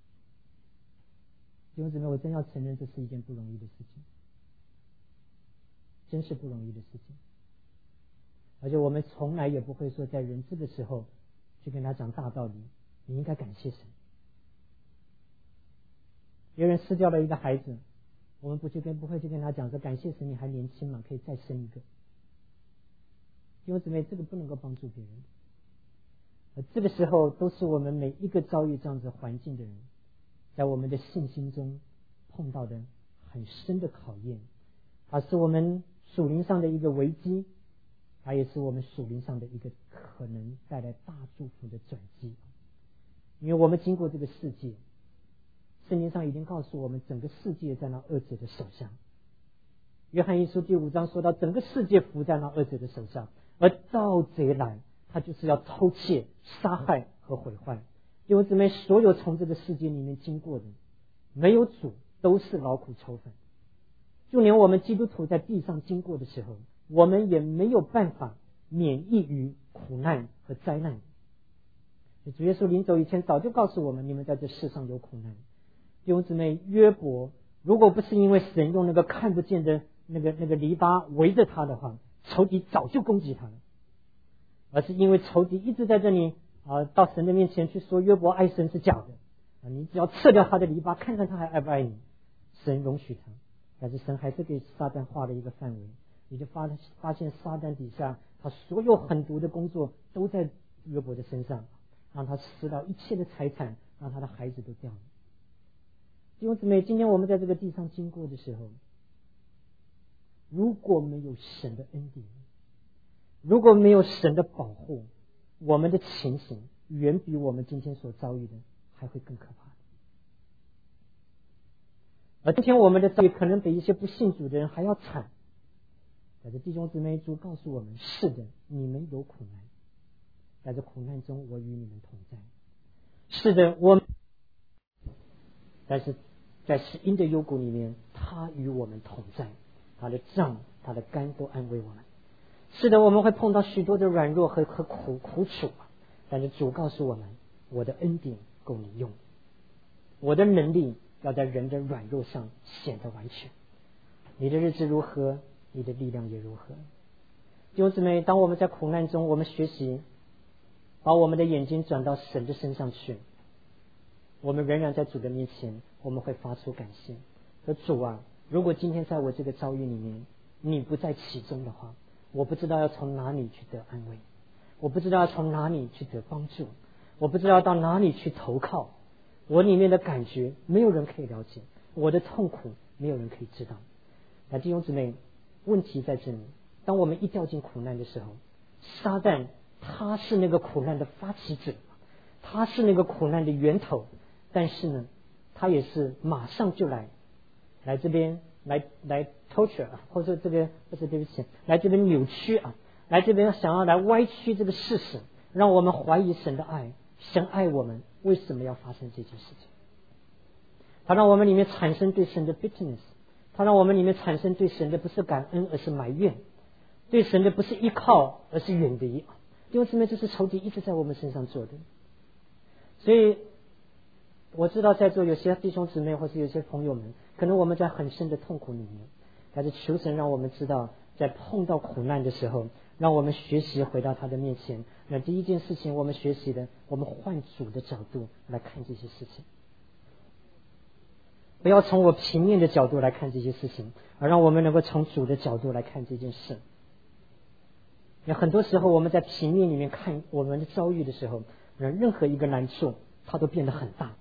Speaker 2: 弟兄姊妹，我真要承认这是一件不容易的事情，真是不容易的事情。而且我们从来也不会说在人治的时候去跟他讲大道理，你应该感谢神。别人失掉了一个孩子，我们不会去跟他讲说感谢神你还年轻嘛，可以再生一个。弟兄姊妹，这个不能够帮助别人。这个时候都是我们每一个遭遇这样子环境的人，在我们的信心中碰到的很深的考验，它是我们属灵上的一个危机，它也是我们属灵上的一个可能带来大祝福的转机。因为我们经过这个世界，圣经上已经告诉我们整个世界在那恶者的手下。约翰一书第5章说到整个世界服在那恶者的手下，而盗贼来他就是要偷窃杀害和毁坏。弟兄姊妹，所有从这个世界里面经过的没有主都是劳苦愁烦，就连我们基督徒在地上经过的时候，我们也没有办法免疫于苦难和灾难。主耶稣临走以前早就告诉我们，你们在这世上有苦难。弟兄姊妹，约伯如果不是因为神用那个看不见的那个篱笆围着他的话，仇敌早就攻击他了，而是因为仇敌一直在这里到神的面前去说约伯爱神是假的，你只要撤掉他的篱笆，看看他还爱不爱你。 神容许他，但是神还是给撒旦画了一个范围，你就发现撒旦底下他所有狠毒的工作都在约伯的身上，让他吃到一切的财产，让他的孩子都掉了。弟兄姊妹，今天我们在这个地上经过的时候，如果没有神的恩典，如果没有神的保护，我们的情形远比我们今天所遭遇的还会更可怕。而今天我们的遭遇可能比一些不信主的人还要惨。但是弟兄姊妹，主告诉我们，是的，你们有苦难，在这苦难中我与你们同在。是的，但是在死荫的幽谷里面，他与我们同在，他的杖他的竿都安慰我们。是的，我们会碰到许多的软弱和苦楚，但是主告诉我们，我的恩典够你用，我的能力要在人的软弱上显得完全。你的日子如何，你的力量也如何。弟兄姊妹，当我们在苦难中，我们学习把我们的眼睛转到神的身上去，我们仍然在主的面前，我们会发出感谢，说主啊，如果今天在我这个遭遇里面你不在其中的话，我不知道要从哪里去得安慰，我不知道要从哪里去得帮助，我不知道到哪里去投靠。我里面的感觉没有人可以了解，我的痛苦没有人可以知道。那弟兄姊妹，问题在这里，当我们一掉进苦难的时候，撒旦他是那个苦难的发起者，他是那个苦难的源头，但是呢，他也是马上就来这边来 torture， 或者这个不是对不起，来这边扭曲来这边想要来歪曲这个事实，让我们怀疑神的爱，神爱我们，为什么要发生这件事情？他让我们里面产生对神的 bitterness， 他让我们里面产生对神的不是感恩而是埋怨，对神的不是依靠而是远离。弟兄姊妹，这是仇敌一直在我们身上做的。所以我知道在座有些弟兄姊妹或是有些朋友们，可能我们在很深的痛苦里面，但是求神让我们知道，在碰到苦难的时候，让我们学习回到他的面前。那第一件事情我们学习的，我们换主的角度来看这些事情，不要从我平面的角度来看这些事情，而让我们能够从主的角度来看这件事。那很多时候我们在平面里面看我们的遭遇的时候，任何一个难处它都变得很大。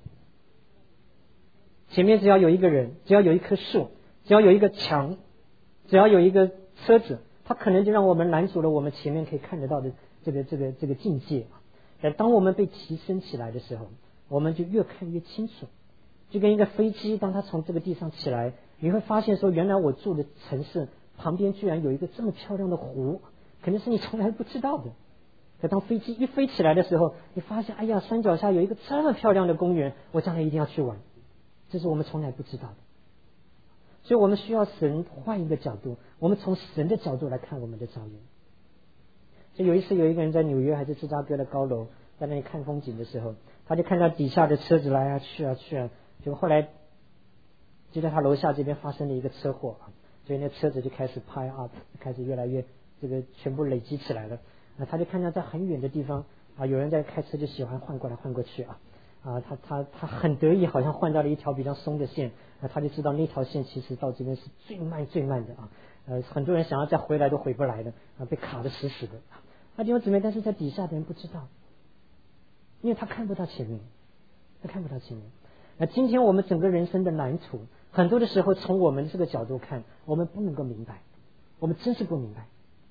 Speaker 2: 前面只要有一个人，只要有一棵树，只要有一个墙，只要有一个车子，它可能就让我们拦阻了我们前面可以看得到的这个境界。但当我们被提升起来的时候，我们就越看越清楚。就跟一个飞机，当它从这个地上起来，你会发现说，原来我住的城市旁边居然有一个这么漂亮的湖，可能是你从来不知道的。可当飞机一飞起来的时候，你发现，哎呀，山脚下有一个这么漂亮的公园，我将来一定要去玩。这是我们从来不知道的。所以我们需要神换一个角度，我们从神的角度来看我们的遭遇。所以有一次有一个人在纽约还是芝加哥的高楼在那里看风景的时候，他就看到底下的车子来去结果后来就在他楼下这边发生了一个车祸所以那车子就开始 pile up， 开始越来越这个全部累积起来了。他就看到在很远的地方有人在开车，就喜欢换过来换过去他很得意，好像换到了一条比较松的线，他就知道那条线其实到这边是最慢的很多人想要再回来都回不来的被卡得死死的。弟兄姊妹，但是在底下的人不知道，因为他看不到前面。那今天我们整个人生的蓝图，很多的时候从我们这个角度看，我们不能够明白，我们真是不明白。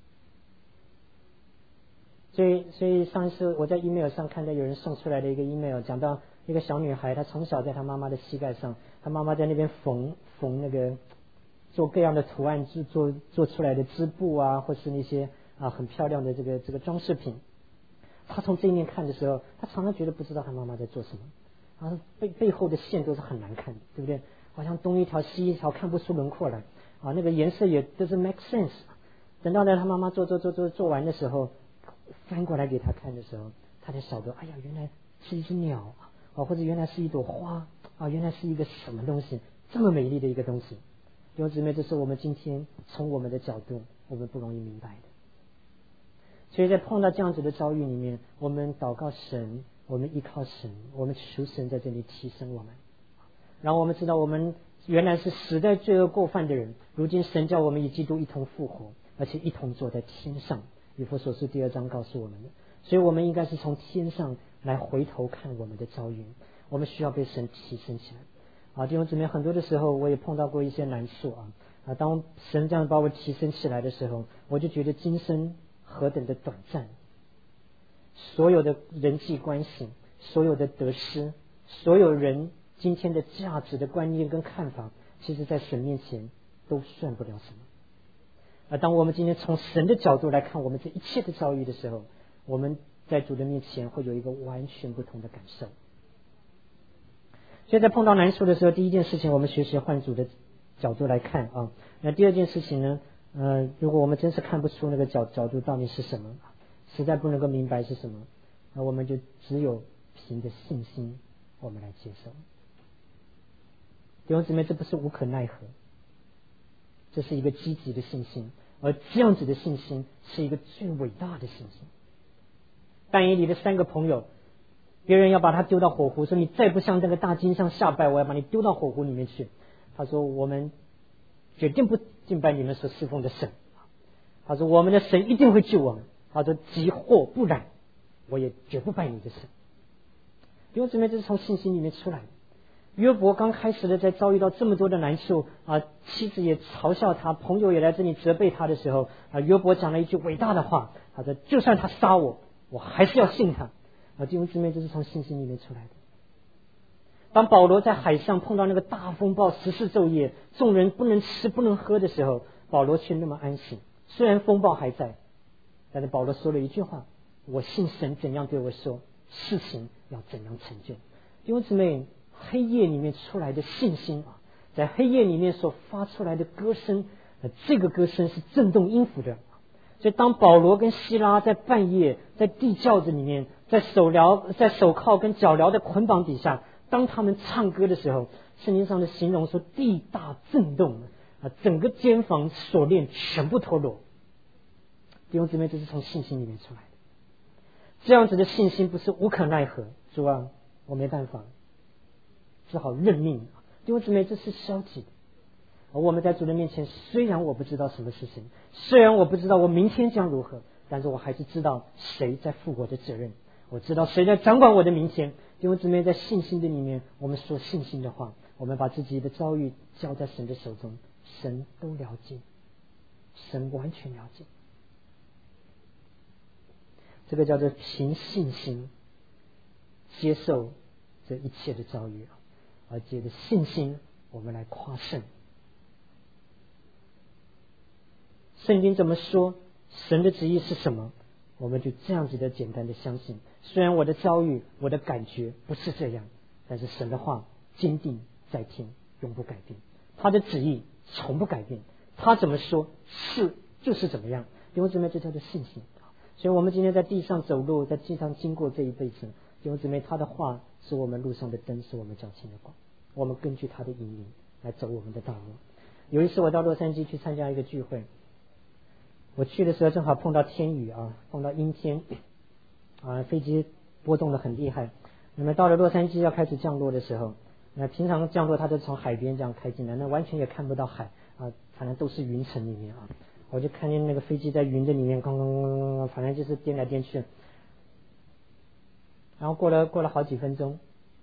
Speaker 2: 所以上一次我在 email 上看到有人送出来的一个 email， 讲到一个小女孩，她从小在她妈妈的膝盖上，她妈妈在那边缝那个做各样的图案，做出来的织布或是那些很漂亮的这个装饰品。她从这一面看的时候，她常常觉得不知道她妈妈在做什么背后的线都是很难看的，对不对？好像东一条西一条，看不出轮廓来那个颜色也 doesn't make sense。 等到呢她妈妈做完的时候，翻过来给他看的时候，他才晓得，哎呀，原来是一只鸟或者原来是一朵花原来是一个什么东西，这么美丽的一个东西。弟兄姊妹，这是我们今天从我们的角度我们不容易明白的。所以在碰到这样子的遭遇里面，我们祷告神，我们依靠神，我们求神在这里提升我们，让我们知道我们原来是死在罪恶过犯的人，如今神叫我们与基督一同复活，而且一同坐在天上。以弗所书2章告诉我们的，所以我们应该是从天上来回头看我们的遭遇，我们需要被神提升起来。弟兄姊妹，很多的时候我也碰到过一些难处当神这样把我提升起来的时候，我就觉得今生何等的短暂，所有的人际关系，所有的得失，所有人今天的价值的观念跟看法，其实在神面前都算不了什么。当我们今天从神的角度来看我们这一切的遭遇的时候，我们在主的面前会有一个完全不同的感受。所以在碰到难处的时候，第一件事情我们学习换主的角度来看那第二件事情呢，如果我们真是看不出那个角度到底是什么，实在不能够明白是什么，那我们就只有凭着信心我们来接受。弟兄姊妹，这不是无可奈何，这是一个积极的信心，而这样子的信心是一个最伟大的信心。但以理的3个朋友，别人要把他丢到火湖，说你再不向这个大金像下拜，我要把你丢到火湖里面去。他说我们决定不敬拜你们所侍奉的神，他说我们的神一定会救我们，他说即或不然我也绝不拜你的神。弟兄姊妹，这是从信心里面出来的。约伯刚开始的在遭遇到这么多的难处妻子也嘲笑他，朋友也来这里责备他的时候约伯讲了一句伟大的话，他说就算他杀我，我还是要信他。弟兄姊妹，这是从信心里面出来的。当保罗在海上碰到那个大风暴14昼夜，众人不能吃不能喝的时候，保罗却那么安心。虽然风暴还在，但是保罗说了一句话，我信神怎样对我说，事情要怎样成就。弟兄姊妹，黑夜里面出来的信心在黑夜里面所发出来的歌声，这个歌声是震动音符的。所以当保罗跟希拉在半夜在地窖子里面，在手铐跟脚镣的捆绑底下，当他们唱歌的时候，圣经上的形容说地大震动整个监房锁链全部脱落。弟兄姊妹，这是从信心里面出来的。这样子的信心不是无可奈何，主我没办法，只好认命。弟兄姊妹，这是消极的。而我们在主的面前，虽然我不知道什么事情，虽然我不知道我明天将如何，但是我还是知道谁在负我的责任，我知道谁在掌管我的明天。弟兄姊妹，在信心的里面，我们说信心的话，我们把自己的遭遇交在神的手中，神都了解，神完全了解。这个叫做凭信心接受这一切的遭遇，而借着信心我们来夸胜。圣经怎么说，神的旨意是什么，我们就这样子的简单的相信。虽然我的遭遇我的感觉不是这样，但是神的话坚定在天，永不改变，他的旨意从不改变，他怎么说是就是怎么样。弟兄姊妹，这叫做信心。所以我们今天在地上走路，在地上经过这一辈子，弟兄姊妹，他的话是我们路上的灯，是我们脚前的光，我们根据他的引领来走我们的道路。有一次我到洛杉矶去参加一个聚会，我去的时候正好碰到天雨碰到阴天飞机波动得很厉害。那么到了洛杉矶要开始降落的时候，那平常降落它都从海边这样开进来，那完全也看不到海反正都是云层里面我就看见那个飞机在云的里面刚反正就是颠来颠去。然后过了好几分钟，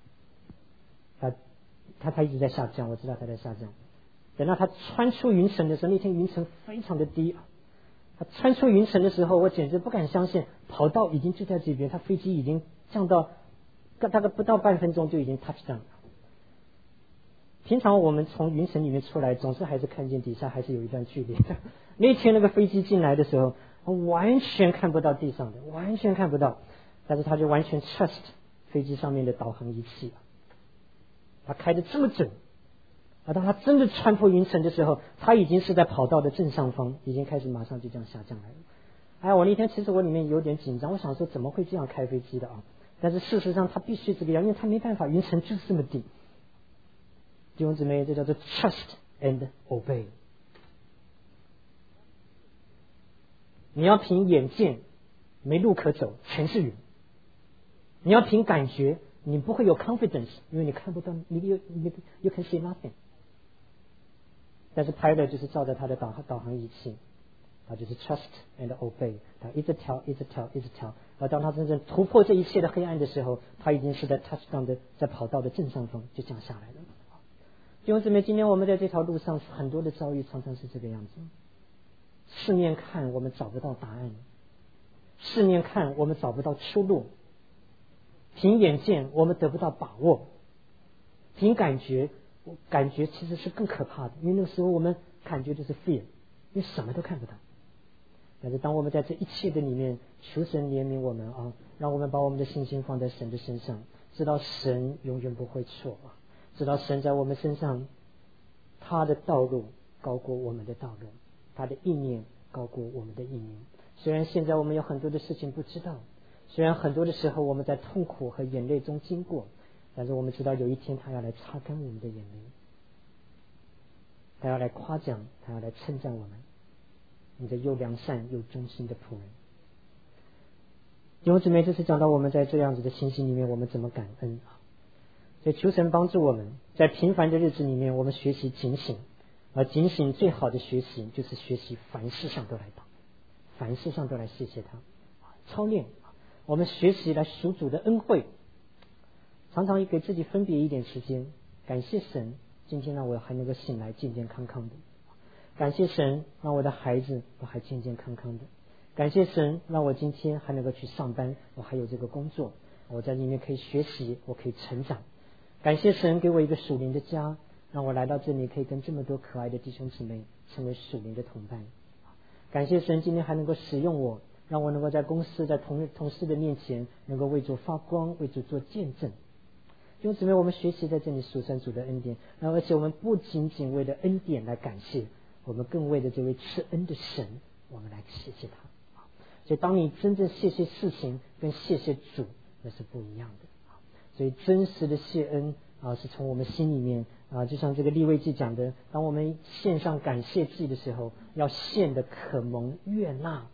Speaker 2: 它一直在下降，我知道它在下降。等到它穿出云层的时候，那天云层非常的低它穿出云层的时候，我简直不敢相信，跑道已经就在这边，它飞机已经降到大概不到半分钟就已经 touch down 了。平常我们从云层里面出来，总是还是看见底下还是有一段距离的。那天那个飞机进来的时候，完全看不到地上的，完全看不到，但是他就完全 trust 飞机上面的导航仪器他开得这么准当他真的穿破云层的时候，他已经是在跑道的正上方，已经开始马上就这样下降来了。我那天其实我里面有点紧张，我想说怎么会这样开飞机的但是事实上他必须这个样，因为他没办法，云层就是这么低。弟兄姊妹，这叫做 trust and obey。 你要凭眼见，没路可走，全是云。你要凭感觉，你不会有 confidence， 因为你看不到，you can see nothing。 但是 Pilate 就是照着他的导航仪器，他就是 trust and obey， 他一直调，而当他真正突破这一切的黑暗的时候，他已经是在 touchdown 的在跑道的正上方就降下来了。弟兄姊妹，今天我们在这条路上很多的遭遇常常是这个样子，四面看我们找不到答案，四面看我们找不到出路，凭眼见我们得不到把握，凭感觉其实是更可怕的，因为那个时候我们感觉就是 fear， 因为什么都看不到。但是当我们在这一切的里面，求神怜悯我们啊，让我们把我们的信心放在神的身上，知道神永远不会错啊，知道神在我们身上，他的道路高过我们的道路，他的意念高过我们的意念。虽然现在我们有很多的事情不知道，虽然很多的时候我们在痛苦和眼泪中经过，但是我们知道有一天他要来擦干我们的眼泪，他要来夸奖，他要来称赞我们，你这又良善又忠心的仆人。弟兄姊妹，这是讲到我们在这样子的情形里面我们怎么感恩啊。所以求神帮助我们在平凡的日子里面，我们学习警醒，而警醒最好的学习就是学习凡事上都来祷，凡事上都来谢谢他，操练我们学习来属主的恩惠，常常给自己分别一点时间，感谢神今天让我还能够醒来健健康康的，感谢神让我的孩子我还健健康康的，感谢神让我今天还能够去上班，我还有这个工作，我在里面可以学习，我可以成长，感谢神给我一个属灵的家，让我来到这里可以跟这么多可爱的弟兄姊妹成为属灵的同伴，感谢神今天还能够使用我，让我能够在公司在同事的面前能够为主发光，为主做见证。弟兄姊妹，我们学习在这里数算主的恩典，而且我们不仅仅为了恩典来感谢，我们更为了这位赐恩的神我们来谢谢他。所以当你真正谢谢事情跟谢谢主那是不一样的，所以真实的谢恩是从我们心里面就像这个利未记讲的，当我们献上感谢祭的时候，要献的可蒙悦纳，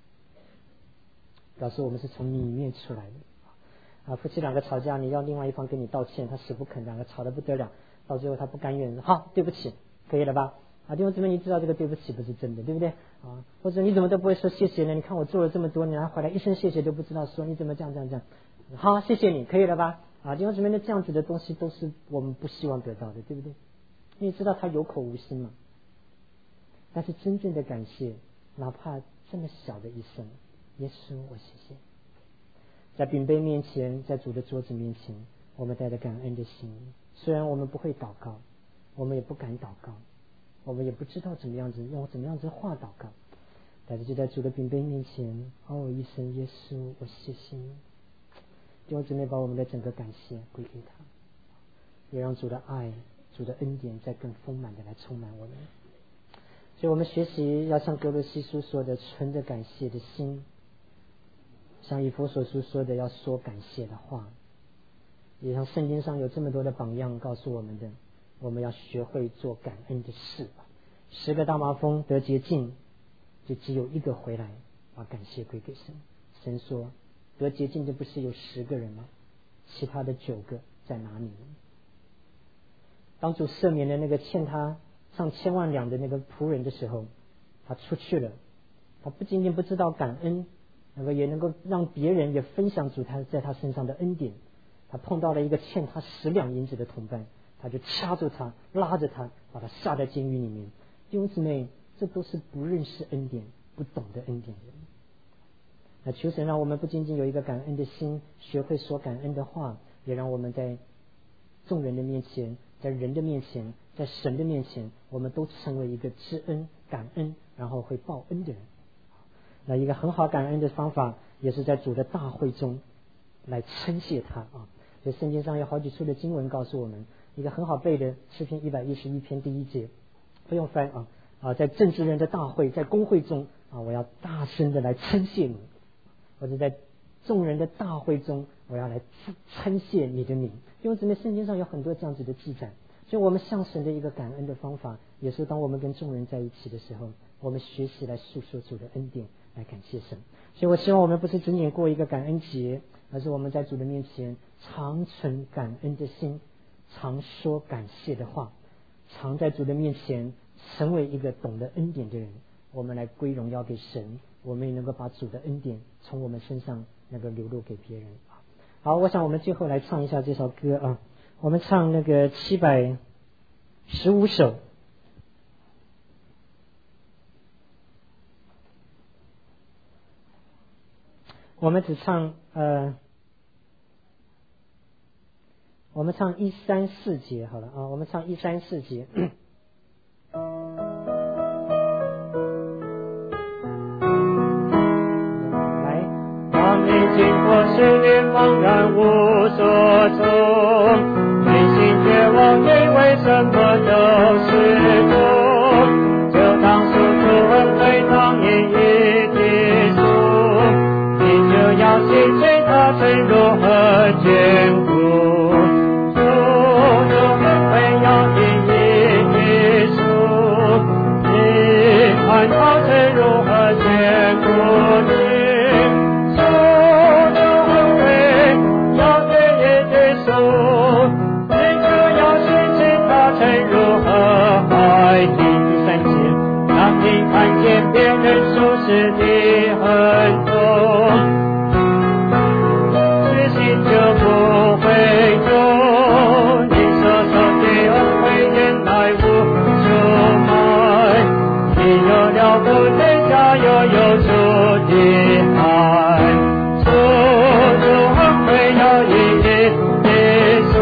Speaker 2: 表示我们是从里面出来的。夫妻两个吵架，你要另外一方跟你道歉，他死不肯，两个吵得不得了，到最后他不甘愿，好，对不起，可以了吧？弟兄姊妹，你知道这个对不起不是真的，对不对？或者你怎么都不会说谢谢呢？你看我做了这么多，你还回来一声谢谢都不知道说，你怎么这样？好，谢谢你，可以了吧？弟兄姊妹，那这样子的东西都是我们不希望得到的，对不对？你知道他有口无心嘛？但是真正的感谢，哪怕这么小的一声，耶稣，我谢谢。在饼杯面前，在主的桌子面前，我们带着感恩的心，虽然我们不会祷告，我们也不敢祷告，我们也不知道怎么样子用怎么样子话祷告，但是就在主的饼杯面前，一声耶稣，我谢谢你。弟兄姊妹，把我们的整个感谢归给他，也让主的爱、主的恩典再更丰满的来充满我们。所以我们学习要像哥罗西书说的，存着感谢的心，像以弗所书说的要说感谢的话，也像圣经上有这么多的榜样告诉我们的，我们要学会做感恩的事。10个大麻风得洁净，就只有一个回来把感谢归给神。神说得洁净的不是有10个人吗？其他的9个在哪里呢？当主赦免了那个欠他上千万两的那个仆人的时候，他出去了，他不仅仅不知道感恩，也能够让别人也分享主他在他身上的恩典。他碰到了一个欠他10两银子的同伴，他就掐住他，拉着他，把他下在监狱里面。弟兄姊妹，这都是不认识恩典、不懂得恩典的人。那求神让我们不仅仅有一个感恩的心，学会说感恩的话，也让我们在众人的面前，在人的面前，在神的面前，我们都成为一个知恩、感恩，然后会报恩的人。那一个很好感恩的方法，也是在主的大会中来称谢他所以圣经上有好几处的经文告诉我们，一个很好背的诗篇111篇第1节，不用翻在政治人的大会，在公会中我要大声的来称谢你，或者在众人的大会中，我要来称谢你的名。因为姊妹，圣经上有很多这样子的记载，所以我们向神的一个感恩的方法，也是当我们跟众人在一起的时候，我们学习来诉说主的恩典，来感谢神。所以我希望我们不是仅仅过一个感恩节，而是我们在主的面前常存感恩的心，常说感谢的话，常在主的面前成为一个懂得恩典的人，我们来归荣耀给神，我们也能够把主的恩典从我们身上能够流露给别人。好，我想我们最后来唱一下这首歌啊，我们唱那个715首。我们只唱我们唱1、3、4节好了啊，我们唱1、3、4节。来，当你经过10年茫然无所从，内心绝望，你为什么都失足？就当诉诸恩惠，当你一结束，你就要心随他曾如何眷顾。看他曾如何眷顾你，主的恩惠要给你结束，你就要心知他曾如何爱你。第3节，当你看见别人所施的很多，痴心就不会有，你所受的恩惠原来无穷买。你有了不天下又有主的爱，主的恩惠要一一结束，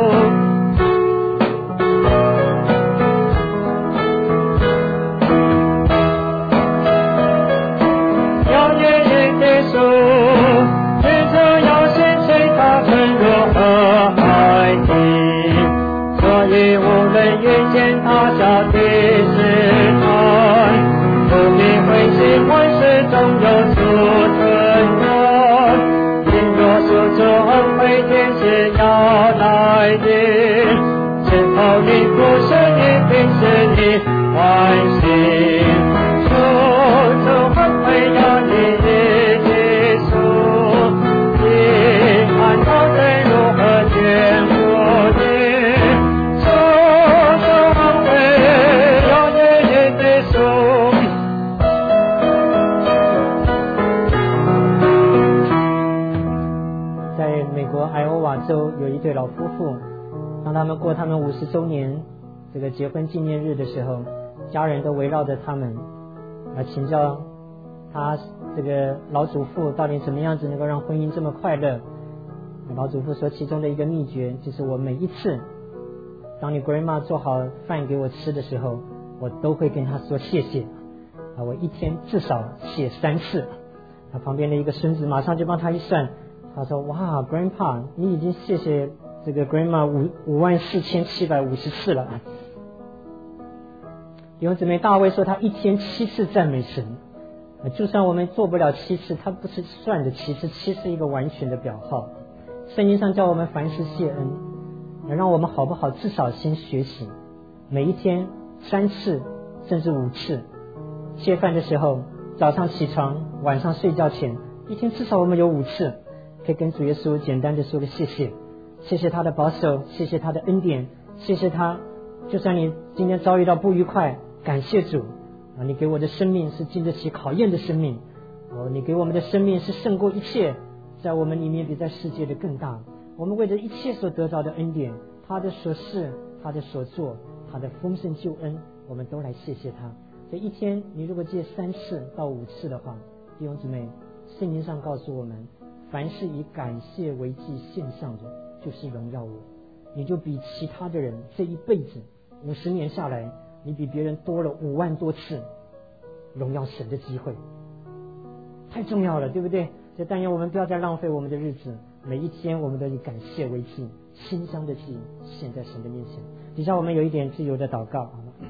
Speaker 2: 要一一结束，你就要心随他曾如何爱你，所以无论遇见他小的试探，不必灰心，万事总有主存在。因若诉诸恩惠，天使要来临，之后你不是你，并使你欢喜。诉诸恩惠要你一结束，你看他曾如何眷顾你，诉诸恩惠要你一结束。在美国艾欧瓦州有一对老夫妇，当他们过他们50周年这个结婚纪念日的时候，家人都围绕着他们请教他这个老祖父到底怎么样子能够让婚姻这么快乐。老祖父说，其中的一个秘诀就是我每一次当你 grandma 做好饭给我吃的时候，我都会跟他说谢谢我一天至少写3次。他旁边的一个孙子马上就帮他一算，他说哇 grandpa 你已经谢谢这个 grandma 54750次了。弟兄姊妹，大卫说他一天7次赞美神，就算我们做不了7次，他不是算的7次，7是一个完全的表号。圣经上叫我们凡事谢恩，让我们好不好至少先学习每一天3次甚至5次。谢饭的时候，早上起床，晚上睡觉前，一天至少我们有5次可以跟主耶稣简单的说个谢谢，谢谢他的保守，谢谢他的恩典，谢谢他，就算你今天遭遇到不愉快，感谢主你给我的生命是经得起考验的生命你给我们的生命是胜过一切，在我们里面比在世界的更大。我们为着一切所得到的恩典，他的所事，他的所做，他的丰盛救恩，我们都来谢谢他。所以一天你如果借3次到5次的话，弟兄姊妹，圣经上告诉我们，凡是以感谢为祭献上的，就是荣耀我。你就比其他的人这一辈子50年下来，你比别人多了5万多次荣耀神的机会，太重要了，对不对？所以但愿我们不要再浪费我们的日子，每一天我们都以感谢为祭，馨香的祭献在神的面前。底下我们有一点自由的祷告，好吗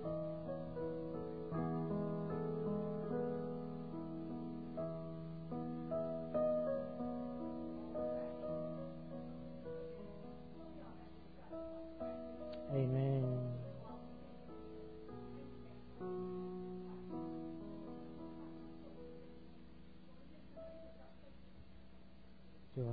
Speaker 2: ？Amen。对啊。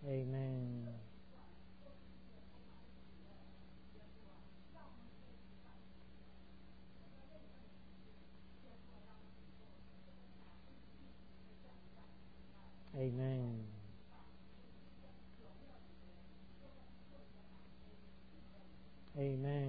Speaker 2: Amen。Amen。Amen。